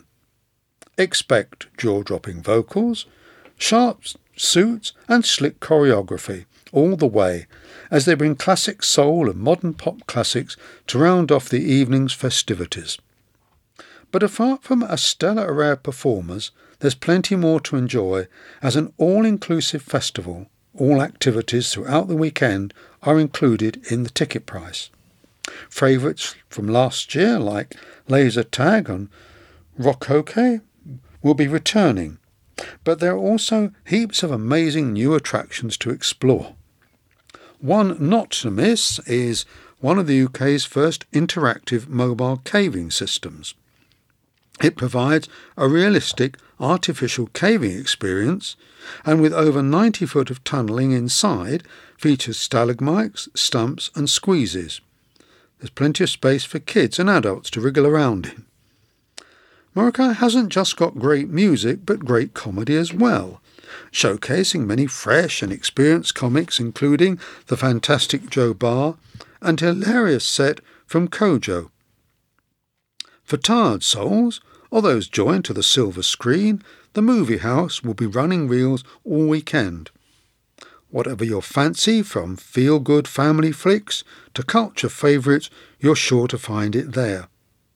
Expect jaw-dropping vocals, sharp suits and slick choreography all the way as they bring classic soul and modern pop classics to round off the evening's festivities. But apart from a stellar array of performers, there's plenty more to enjoy as an all-inclusive festival. All activities throughout the weekend are included in the ticket price. Favourites from last year like Laser Tag and Rocoque will be returning, but there are also heaps of amazing new attractions to explore. One not to miss is one of the UK's first interactive mobile caving systems. It provides a realistic artificial caving experience, and with over 90 foot of tunnelling inside, features stalagmites, stumps and squeezes. There's plenty of space for kids and adults to wriggle around in. Maracay hasn't just got great music, but great comedy as well, showcasing many fresh and experienced comics including the fantastic Joe Barr and a hilarious set from Kojo. For tired souls, or those joined to the silver screen, the Movie House will be running reels all weekend. Whatever your fancy, from feel-good family flicks to culture favourites, you're sure to find it there.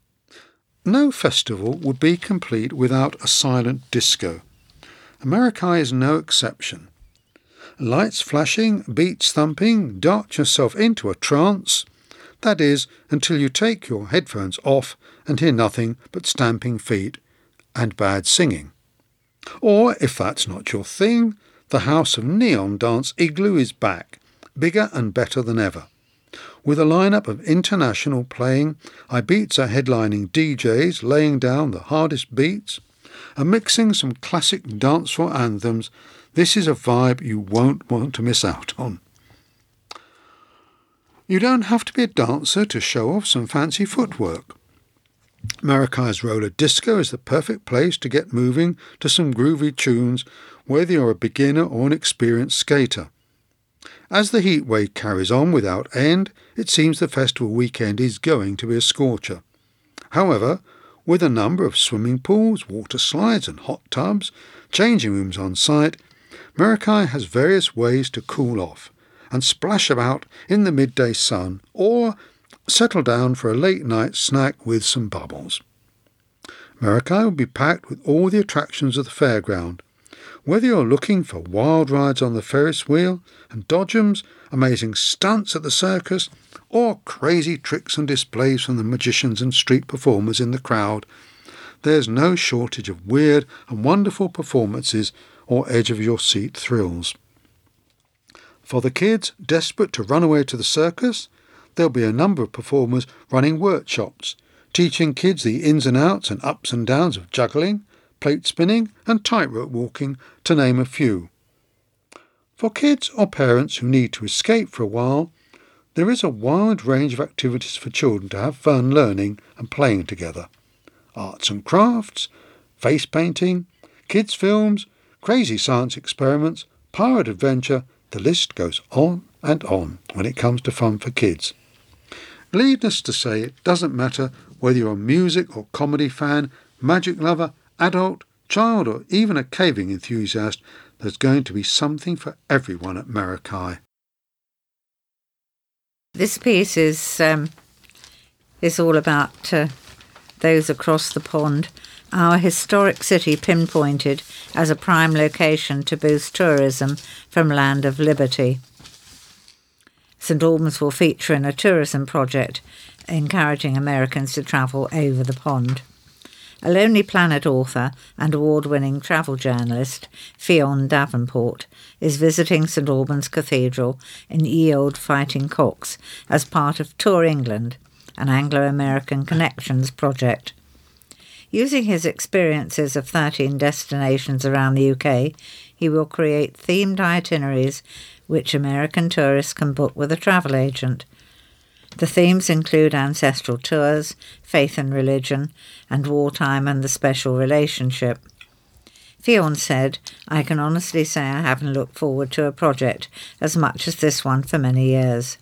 No festival would be complete without a silent disco. Maracay is no exception. Lights flashing, beats thumping, dart yourself into a trance. That is, until you take your headphones off and hear nothing but stamping feet and bad singing. Or, if that's not your thing, the House of Neon Dance Igloo is back, bigger and better than ever. With a lineup of international playing, Ibiza headlining DJs laying down the hardest beats, and mixing some classic dancefloor anthems, this is a vibe you won't want to miss out on. You don't have to be a dancer to show off some fancy footwork. Maracay's roller disco is the perfect place to get moving to some groovy tunes, whether you're a beginner or an experienced skater. As the heat wave carries on without end, it seems the festival weekend is going to be a scorcher. However, with a number of swimming pools, water slides and hot tubs, changing rooms on site, Murikai has various ways to cool off and splash about in the midday sun or settle down for a late night snack with some bubbles. Murikai will be packed with all the attractions of the fairground. Whether you're looking for wild rides on the Ferris wheel and dodgems, amazing stunts at the circus, or crazy tricks and displays from the magicians and street performers in the crowd, there's no shortage of weird and wonderful performances or edge-of-your-seat thrills. For the kids desperate to run away to the circus, there'll be a number of performers running workshops, teaching kids the ins and outs and ups and downs of juggling, plate spinning and tightrope walking, to name a few. For kids or parents who need to escape for a while, there is a wide range of activities for children to have fun learning and playing together. Arts and crafts, face painting, kids' films, crazy science experiments, pirate adventure, the list goes on and on when it comes to fun for kids. Needless to say, it doesn't matter whether you're a music or comedy fan, magic lover, adult, child or even a caving enthusiast, there's going to be something for everyone at Murikai. This piece is all about those across the pond. Our historic city pinpointed as a prime location to boost tourism from Land of Liberty. St Albans will feature in a tourism project encouraging Americans to travel over the pond. A Lonely Planet author and award-winning travel journalist, Fionn Davenport, is visiting St Albans Cathedral in Ye Olde Fighting Cocks as part of Tour England, an Anglo-American Connections project. Using his experiences of 13 destinations around the UK, he will create themed itineraries which American tourists can book with a travel agent. The themes include ancestral tours, faith and religion, and wartime and the special relationship. Fionn said, "I can honestly say I haven't looked forward to a project as much as this one for many years.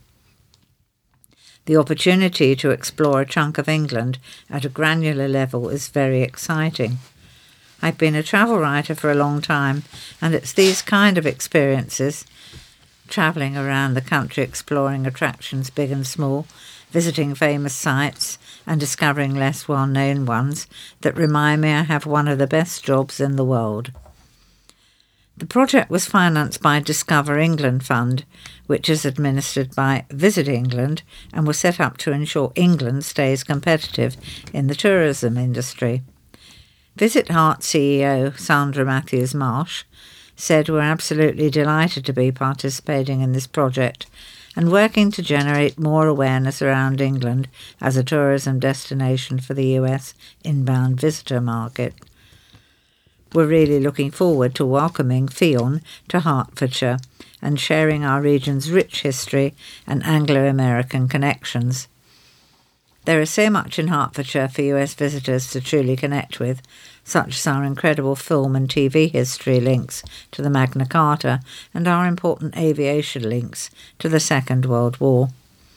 The opportunity to explore a chunk of England at a granular level is very exciting. I've been a travel writer for a long time, and it's these kind of experiences, travelling around the country exploring attractions big and small, visiting famous sites and discovering less well-known ones, that remind me I have one of the best jobs in the world." The project was financed by Discover England Fund, which is administered by Visit England and was set up to ensure England stays competitive in the tourism industry. Visit Heart CEO Sandra Matthews-Marsh said, "We're absolutely delighted to be participating in this project and working to generate more awareness around England as a tourism destination for the US inbound visitor market. We're really looking forward to welcoming Fionn to Hertfordshire and sharing our region's rich history and Anglo-American connections. There is so much in Hertfordshire for US visitors to truly connect with, such as our incredible film and TV history links to the Magna Carta and our important aviation links to the Second World War."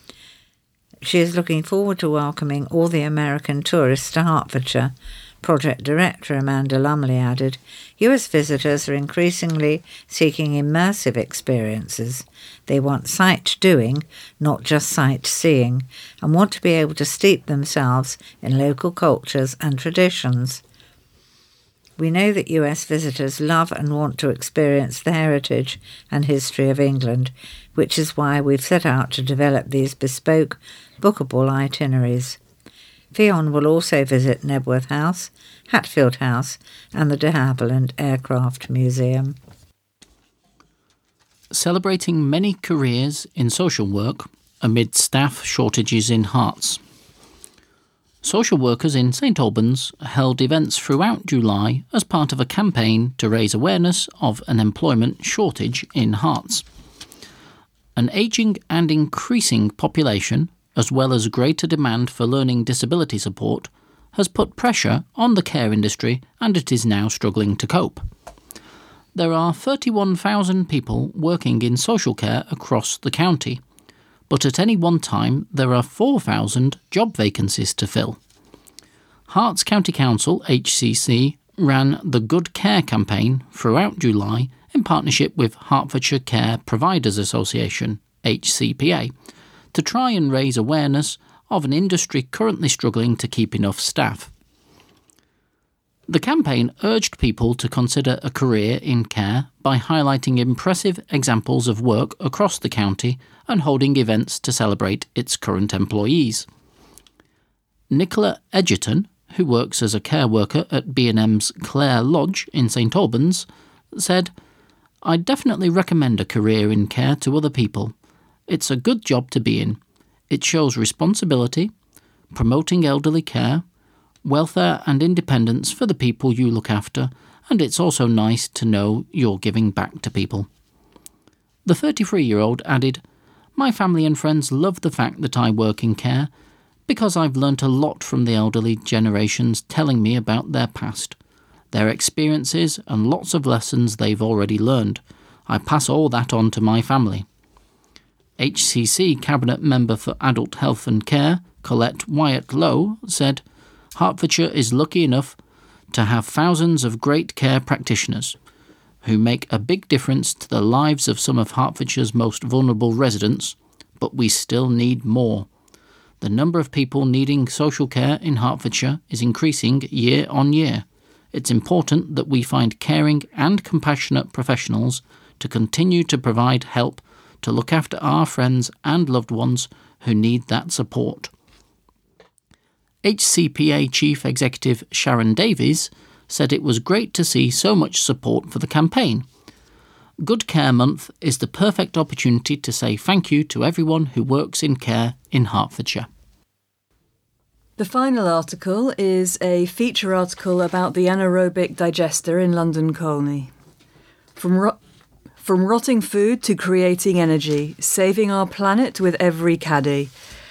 She is looking forward to welcoming all the American tourists to Hertfordshire. Project Director Amanda Lumley added, "US visitors are increasingly seeking immersive experiences. They want sight-doing, not just sight-seeing, and want to be able to steep themselves in local cultures and traditions. We know that US visitors love and want to experience the heritage and history of England, which is why we've set out to develop these bespoke, bookable itineraries." Fionn will also visit Knebworth House, Hatfield House and the de Havilland Aircraft Museum. Celebrating many careers in social work amid staff shortages in Herts. Social workers in St Albans held events throughout July as part of a campaign to raise awareness of an employment shortage in Herts. An ageing and increasing population, as well as greater demand for learning disability support, has put pressure on the care industry, and it is now struggling to cope. There are 31,000 people working in social care across the county, but at any one time there are 4,000 job vacancies to fill. Herts County Council, HCC, ran the Good Care campaign throughout July in partnership with Hertfordshire Care Providers Association, HCPA, to try and raise awareness of an industry currently struggling to keep enough staff. The campaign urged people to consider a career in care by highlighting impressive examples of work across the county and holding events to celebrate its current employees. Nicola Edgerton, who works as a care worker at B&M's Clare Lodge in St Albans, said, "I definitely recommend a career in care to other people. It's a good job to be in. It shows responsibility, promoting elderly care, welfare and independence for the people you look after, and it's also nice to know you're giving back to people." The 33-year-old added, "My family and friends love the fact that I work in care because I've learnt a lot from the elderly generations telling me about their past, their experiences and lots of lessons they've already learned. I pass all that on to my family." HCC Cabinet Member for Adult Health and Care, Colette Wyatt-Lowe, said, "Hertfordshire is lucky enough to have thousands of great care practitioners who make a big difference to the lives of some of Hertfordshire's most vulnerable residents, but we still need more. The number of people needing social care in Hertfordshire is increasing year on year. It's important that we find caring and compassionate professionals to continue to provide help to look after our friends and loved ones who need that support." HCPA Chief Executive Sharon Davies said it was great to see so much support for the campaign. Good Care Month is the perfect opportunity to say thank you to everyone who works in care in Hertfordshire. The final article is a feature article about the anaerobic digester in London Colney. From rotting food to creating energy, saving our planet with every caddy.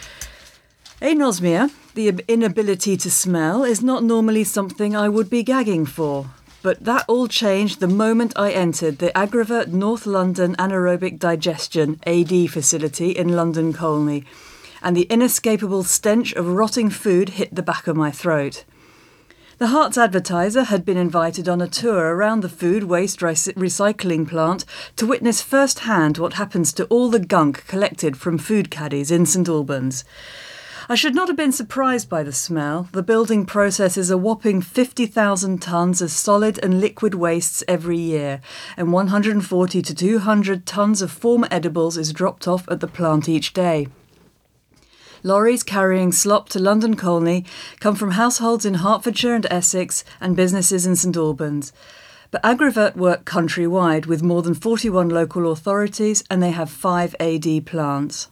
Anosmia, the inability to smell, is not normally something I would be gagging for. But that all changed the moment I entered the Agrivert North London Anaerobic Digestion AD facility in London Colney, and the inescapable stench of rotting food hit the back of my throat. The Herts advertiser had been invited on a tour around the food waste recycling plant to witness firsthand what happens to all the gunk collected from food caddies in St Albans. I should not have been surprised by the smell. The building processes a whopping 50,000 tonnes of solid and liquid wastes every year, and 140 to 200 tonnes of former edibles is dropped off at the plant each day. Lorries carrying slop to London Colney come from households in Hertfordshire and Essex and businesses in St Albans. But Agrivert work countrywide with more than 41 local authorities, and they have 5 AD plants.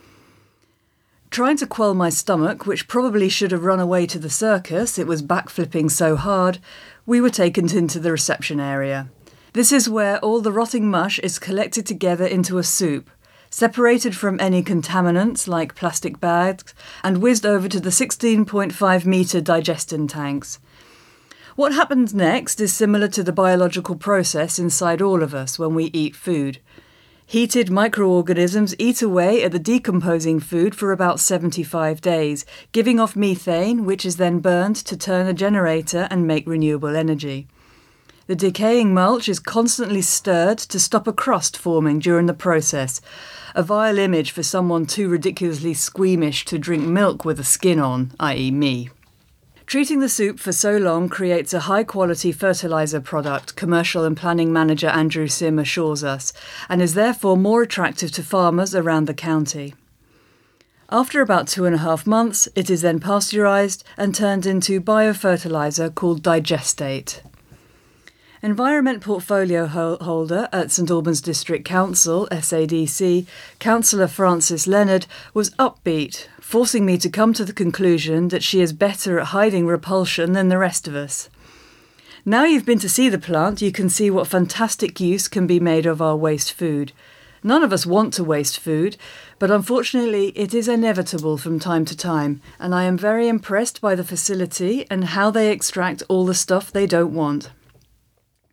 Trying to quell my stomach, which probably should have run away to the circus, it was backflipping so hard, we were taken into the reception area. This is where all the rotting mush is collected together into a soup, separated from any contaminants like plastic bags, and whizzed over to the 16.5 metre digestion tanks. What happens next is similar to the biological process inside all of us when we eat food. Heated microorganisms eat away at the decomposing food for about 75 days, giving off methane, which is then burned to turn a generator and make renewable energy. The decaying mulch is constantly stirred to stop a crust forming during the process, a vile image for someone too ridiculously squeamish to drink milk with a skin on, i.e. me. Treating the soup for so long creates a high-quality fertiliser product, commercial and planning manager Andrew Sim assures us, and is therefore more attractive to farmers around the county. After about 2.5 months, it is then pasteurised and turned into biofertiliser called Digestate. Environment Portfolio Holder at St Albans District Council, SADC, Councillor Frances Leonard, was upbeat, forcing me to come to the conclusion that she is better at hiding repulsion than the rest of us. Now you've been to see the plant, you can see what fantastic use can be made of our waste food. None of us want to waste food, but unfortunately it is inevitable from time to time, and I am very impressed by the facility and how they extract all the stuff they don't want.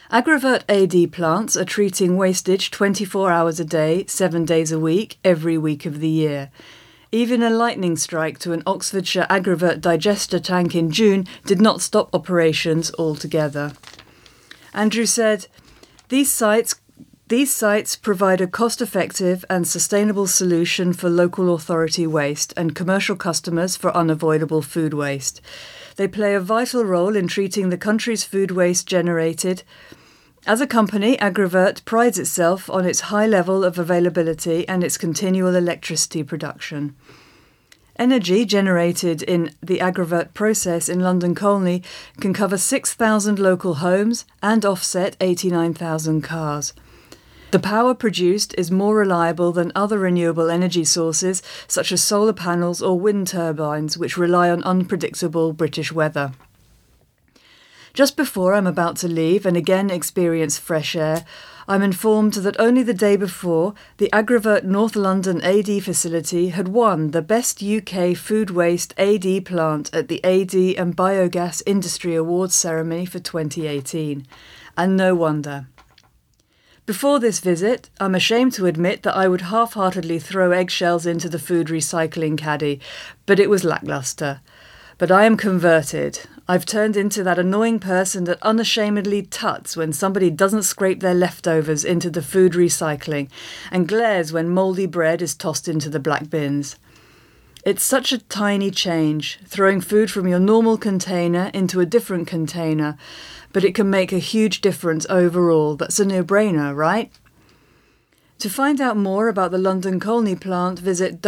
Agravert AD plants are treating wastage 24 hours a day, 7 days a week, every week of the year. Even a lightning strike to an Oxfordshire Agravert digester tank in June did not stop operations altogether. Andrew said, These sites provide a cost-effective and sustainable solution for local authority waste and commercial customers for unavoidable food waste. They play a vital role in treating the country's food waste generated. As a company, Agravert prides itself on its high level of availability and its continual electricity production. Energy generated in the Agravert process in London Colney can cover 6,000 local homes and offset 89,000 cars. The power produced is more reliable than other renewable energy sources such as solar panels or wind turbines, which rely on unpredictable British weather. Just before I'm about to leave and again experience fresh air, I'm informed that only the day before, the Agravert North London AD facility had won the Best UK Food Waste AD Plant at the AD and Biogas Industry Awards ceremony for 2018. And no wonder. Before this visit, I'm ashamed to admit that I would half-heartedly throw eggshells into the food recycling caddy, but it was lacklustre. But I am converted. I've turned into that annoying person that unashamedly tuts when somebody doesn't scrape their leftovers into the food recycling and glares when mouldy bread is tossed into the black bins. It's such a tiny change, throwing food from your normal container into a different container, but it can make a huge difference overall. That's a no-brainer, right? To find out more about the London Colney plant, visit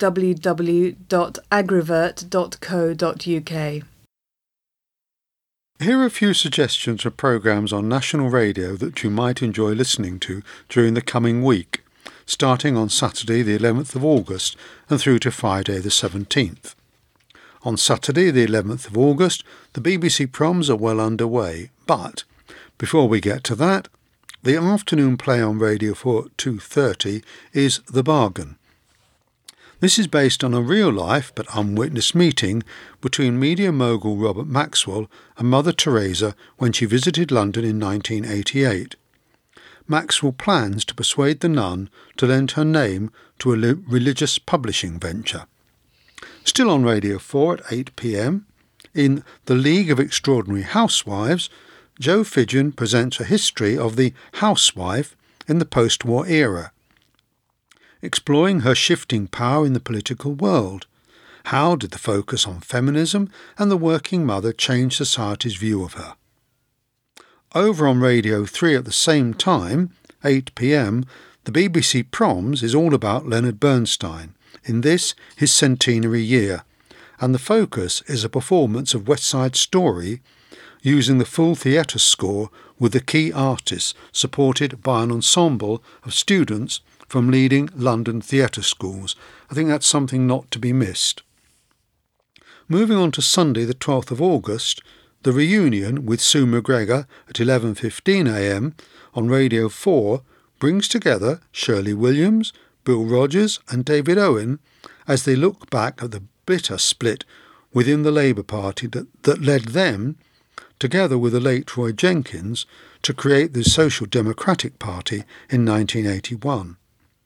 www.agravert.co.uk. Here are a few suggestions of programmes on national radio that you might enjoy listening to during the coming week, starting on Saturday the 11th of August and through to Friday the 17th. On Saturday the 11th of August, the BBC Proms are well underway, but before we get to that, the afternoon play on Radio 4 at 2:30 is The Bargain. This is based on a real-life but unwitnessed meeting between media mogul Robert Maxwell and Mother Teresa when she visited London in 1988. Maxwell plans to persuade the nun to lend her name to a religious publishing venture. Still on Radio 4 at 8 p.m, in The League of Extraordinary Housewives, Jo Fidgen presents a history of the housewife in the post-war era, exploring her shifting power in the political world. How did the focus on feminism and the working mother change society's view of her? Over on Radio 3 at the same time, 8 p.m, the BBC Proms is all about Leonard Bernstein, in this his centenary year, and the focus is a performance of West Side Story using the full theatre score with the key artists supported by an ensemble of students from leading London theatre schools. I think that's something not to be missed. Moving on to Sunday the 12th of August, the reunion with Sue McGregor at 11:15am on Radio 4 brings together Shirley Williams, Bill Rogers and David Owen as they look back at the bitter split within the Labour Party that led them, together with the late Roy Jenkins, to create the Social Democratic Party in 1981.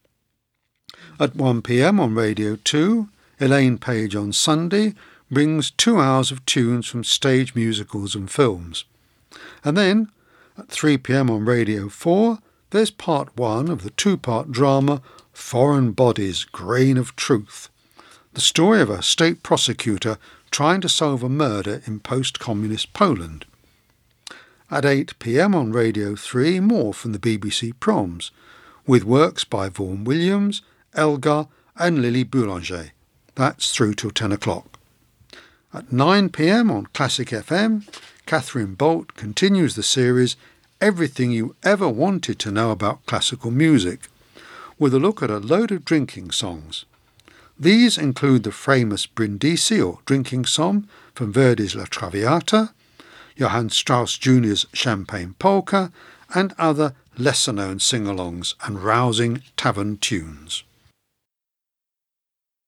At 1 p.m. on Radio 2, Elaine Page on Sunday brings 2 hours of tunes from stage musicals and films. And then, at 3 p.m. on Radio 4, there's part 1 of the 2-part drama Foreign Bodies, Grain of Truth, the story of a state prosecutor trying to solve a murder in post-communist Poland. At 8 p.m. on Radio 3, more from the BBC Proms, with works by Vaughan Williams, Elgar and Lily Boulanger. That's through till 10 o'clock. At 9 p.m. on Classic FM, Catherine Bolt continues the series Everything You Ever Wanted to Know About Classical Music, with a look at a load of drinking songs. These include the famous Brindisi or drinking song from Verdi's La Traviata, Johann Strauss Jr.'s Champagne Polka, and other lesser-known sing-alongs and rousing tavern tunes.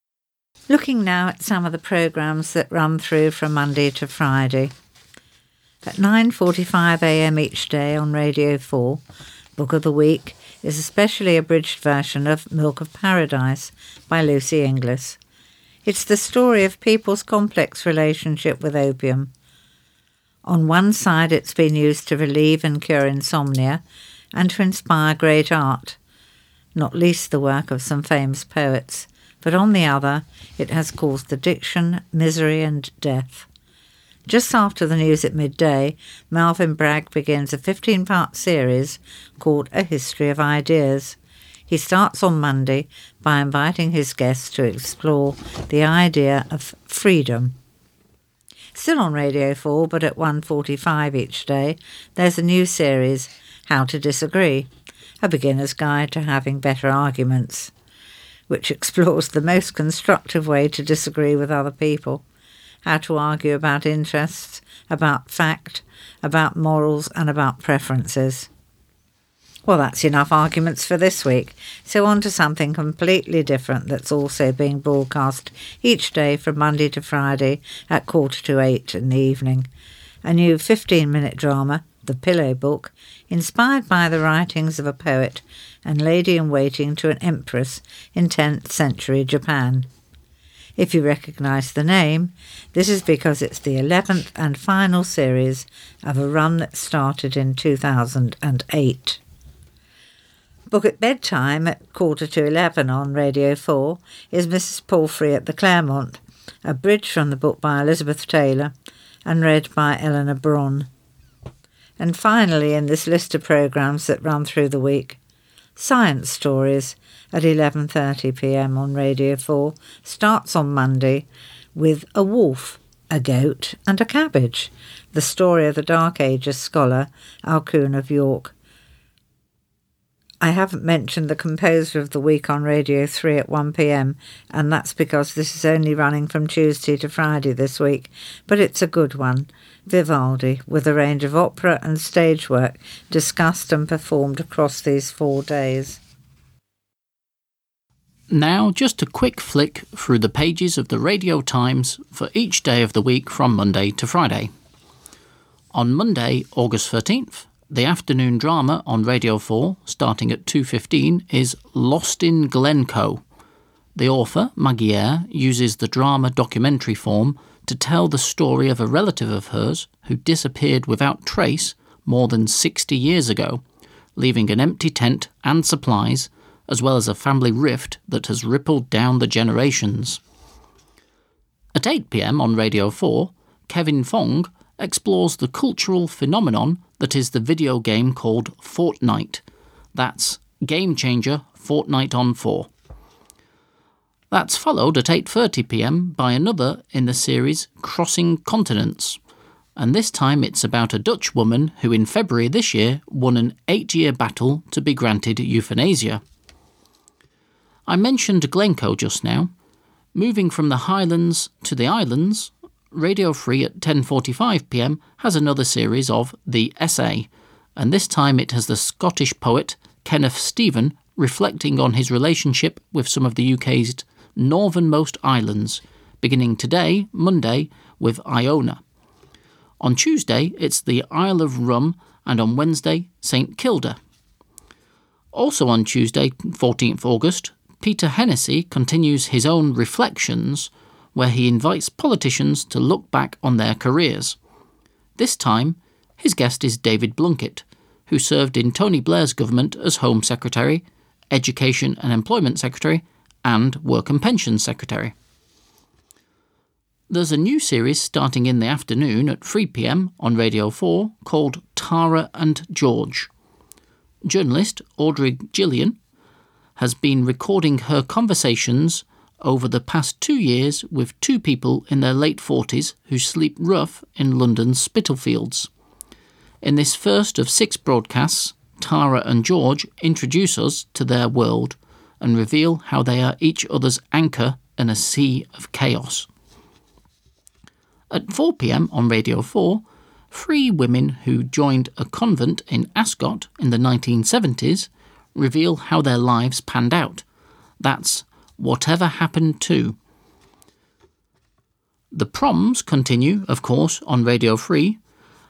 Looking now at some of the programmes that run through from Monday to Friday. At 9:45 a.m. each day on Radio 4, Book of the Week is a specially abridged version of Milk of Paradise by Lucy Inglis. It's the story of people's complex relationship with opium. On one side, it's been used to relieve and cure insomnia and to inspire great art, not least the work of some famous poets, but on the other, it has caused addiction, misery and death. Just after the news at midday, Melvyn Bragg begins a 15-part series called A History of Ideas. He starts on Monday by inviting his guests to explore the idea of freedom. Still on Radio 4, but at 1:45 each day, there's a new series, How to Disagree, a beginner's guide to having better arguments, which explores the most constructive way to disagree with other people, how to argue about interests, about fact, about morals and about preferences. Well, that's enough arguments for this week, so on to something completely different that's also being broadcast each day from Monday to Friday at 7:45 in the evening. A new 15-minute drama, The Pillow Book, inspired by the writings of a poet and lady-in-waiting to an empress in 10th century Japan. If you recognise the name, this is because it's the 11th and final series of a run that started in 2008. Book at Bedtime at 11:15 on Radio 4 is Mrs. Palfrey at the Claremont, abridged from the book by Elizabeth Taylor and read by Eleanor Bron. And finally, in this list of programmes that run through the week, Science Stories at 11:30 p.m. on Radio 4 starts on Monday with A Wolf, a Goat and a Cabbage, the story of the Dark Ages scholar Alcuin of York. I haven't mentioned the composer of the week on Radio 3 at 1 p.m, and that's because this is only running from Tuesday to Friday this week, but it's a good one, Vivaldi, with a range of opera and stage work discussed and performed across these 4 days. Now, just a quick flick through the pages of the Radio Times for each day of the week from Monday to Friday. On Monday, August 13th, the afternoon drama on Radio 4, starting at 2:15, is Lost in Glencoe. The author, Maggie Eyre, uses the drama documentary form to tell the story of a relative of hers who disappeared without trace more than 60 years ago, leaving an empty tent and supplies, as well as a family rift that has rippled down the generations. At 8 p.m. on Radio 4, Kevin Fong explores the cultural phenomenon that is the video game called Fortnite. That's Game Changer Fortnite on 4. That's followed at 8:30 p.m. by another in the series Crossing Continents, and this time it's about a Dutch woman who in February this year won an 8-year battle to be granted euthanasia. I mentioned Glencoe just now. Moving from the Highlands to the Islands, Radio 3 at 10:45 p.m. has another series of The Essay, and this time it has the Scottish poet Kenneth Stephen reflecting on his relationship with some of the UK's northernmost islands, beginning today, Monday, with Iona. On Tuesday, it's the Isle of Rum, and on Wednesday, St Kilda. Also on Tuesday, 14th August, Peter Hennessy continues his own Reflections, where he invites politicians to look back on their careers. This time, his guest is David Blunkett, who served in Tony Blair's government as Home Secretary, Education and Employment Secretary, and Work and Pensions Secretary. There's a new series starting in the afternoon at 3 p.m. on Radio 4 called Tara and George. Journalist Audrey Gillian has been recording her conversations over the past 2 years with 2 people in their late 40s who sleep rough in London's Spitalfields. In this first of 6 broadcasts, Tara and George introduce us to their world and reveal how they are each other's anchor in a sea of chaos. At 4 p.m. on Radio 4, 3 women who joined a convent in Ascot in the 1970s reveal how their lives panned out. That's Whatever Happened To. The Proms continue, of course, on Radio 3,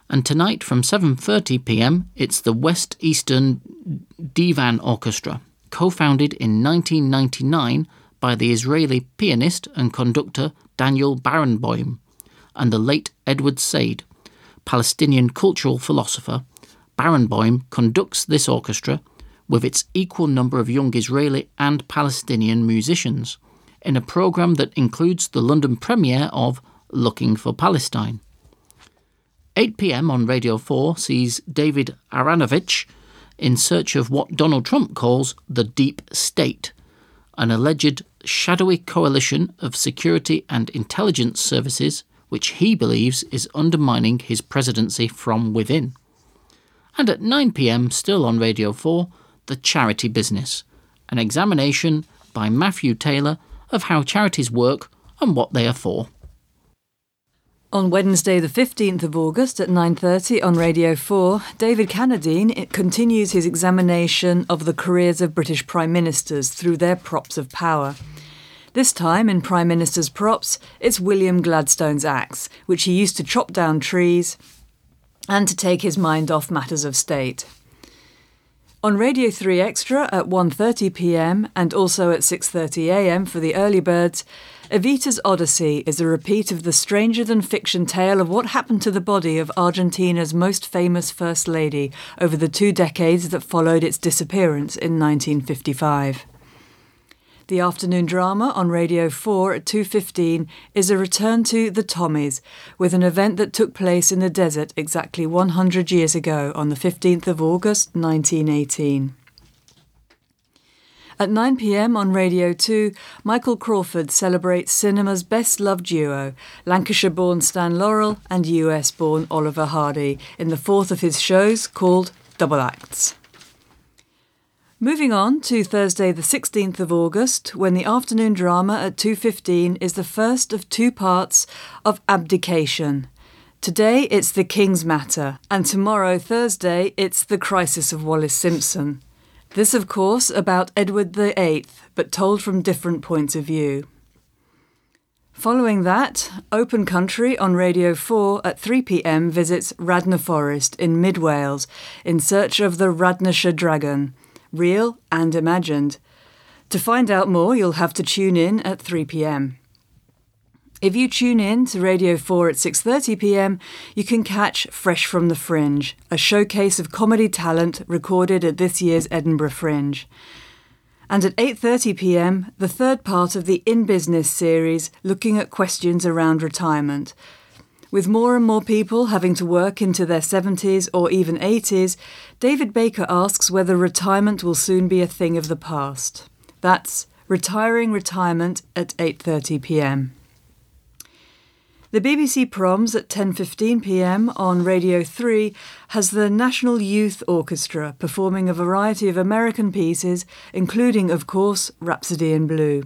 And tonight from 7:30pm, it's the West Eastern Divan Orchestra, co-founded in 1999 by the Israeli pianist and conductor Daniel Barenboim and the late Edward Said, Palestinian cultural philosopher. Barenboim conducts this orchestra with its equal number of young Israeli and Palestinian musicians in a programme that includes the London premiere of Looking for Palestine. 8pm on Radio 4 sees David Aaronovitch in search of what Donald Trump calls the Deep State, an alleged shadowy coalition of security and intelligence services which he believes is undermining his presidency from within. And at 9pm, still on Radio 4, The Charity Business, an examination by Matthew Taylor of how charities work and what they are for. On Wednesday the 15th of August at 9:30 on Radio 4, David Carradine continues his examination of the careers of British Prime Ministers through their props of power. This time, in Prime Minister's props, it's William Gladstone's axe, which he used to chop down trees and to take his mind off matters of state. On Radio 3 Extra at 1:30pm and also at 6:30am for the early birds, Evita's Odyssey is a repeat of the stranger-than-fiction tale of what happened to the body of Argentina's most famous First Lady over the 2 decades that followed its disappearance in 1955. The afternoon drama on Radio 4 at 2:15 is a return to The Tommies, with an event that took place in the desert exactly 100 years ago on the 15th of August 1918. At 9pm on Radio 2, Michael Crawford celebrates cinema's best-loved duo, Lancashire-born Stan Laurel and US-born Oliver Hardy, in the fourth of his shows called Double Acts. Moving on to Thursday the 16th of August, when the afternoon drama at 2:15 is the first of 2 parts of Abdication. Today it's The King's Matter, and tomorrow, Thursday, it's The Crisis of Wallis Simpson. This, of course, about Edward VIII, but told from different points of view. Following that, Open Country on Radio 4 at 3pm visits Radnor Forest in mid-Wales in search of the Radnorshire Dragon, real and imagined. To find out more, you'll have to tune in at 3pm. If you tune in to Radio 4 at 6:30pm, you can catch Fresh from the Fringe, a showcase of comedy talent recorded at this year's Edinburgh Fringe. And at 8:30pm, the third part of the In Business series looking at questions around retirement. With more and more people having to work into their 70s or even 80s, David Baker asks whether retirement will soon be a thing of the past. That's Retiring Retirement at 8:30pm. The BBC Proms at 10:15pm on Radio 3 has the National Youth Orchestra performing a variety of American pieces, including, of course, Rhapsody in Blue.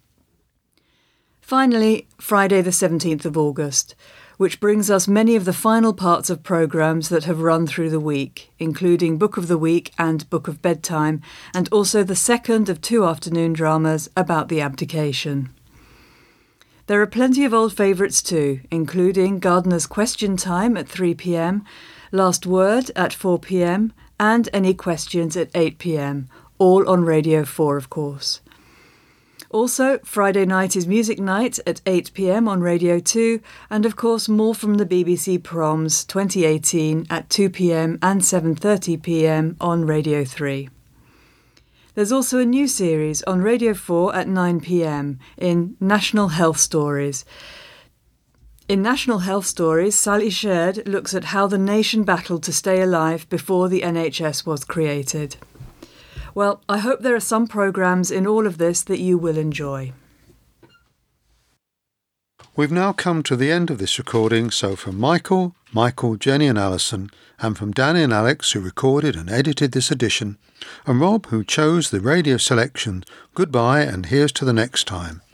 Finally, Friday the 17th of August, which brings us many of the final parts of programmes that have run through the week, including Book of the Week and Book of Bedtime, and also the second of 2 afternoon dramas about the abdication. There are plenty of old favourites too, including Gardener's Question Time at 3pm, Last Word at 4pm, and Any Questions at 8pm, all on Radio 4, of course. Also, Friday night is Music Night at 8pm on Radio 2, and of course more from the BBC Proms 2018 at 2pm and 7:30pm on Radio 3. There's also a new series on Radio 4 at 9pm in National Health Stories. In National Health Stories, Sally Shaird looks at how the nation battled to stay alive before the NHS was created. Well, I hope there are some programmes in all of this that you will enjoy. We've now come to the end of this recording, so from Michael, Jenny and Alison, and from Danny and Alex, who recorded and edited this edition, and Rob, who chose the radio selection, goodbye and here's to the next time.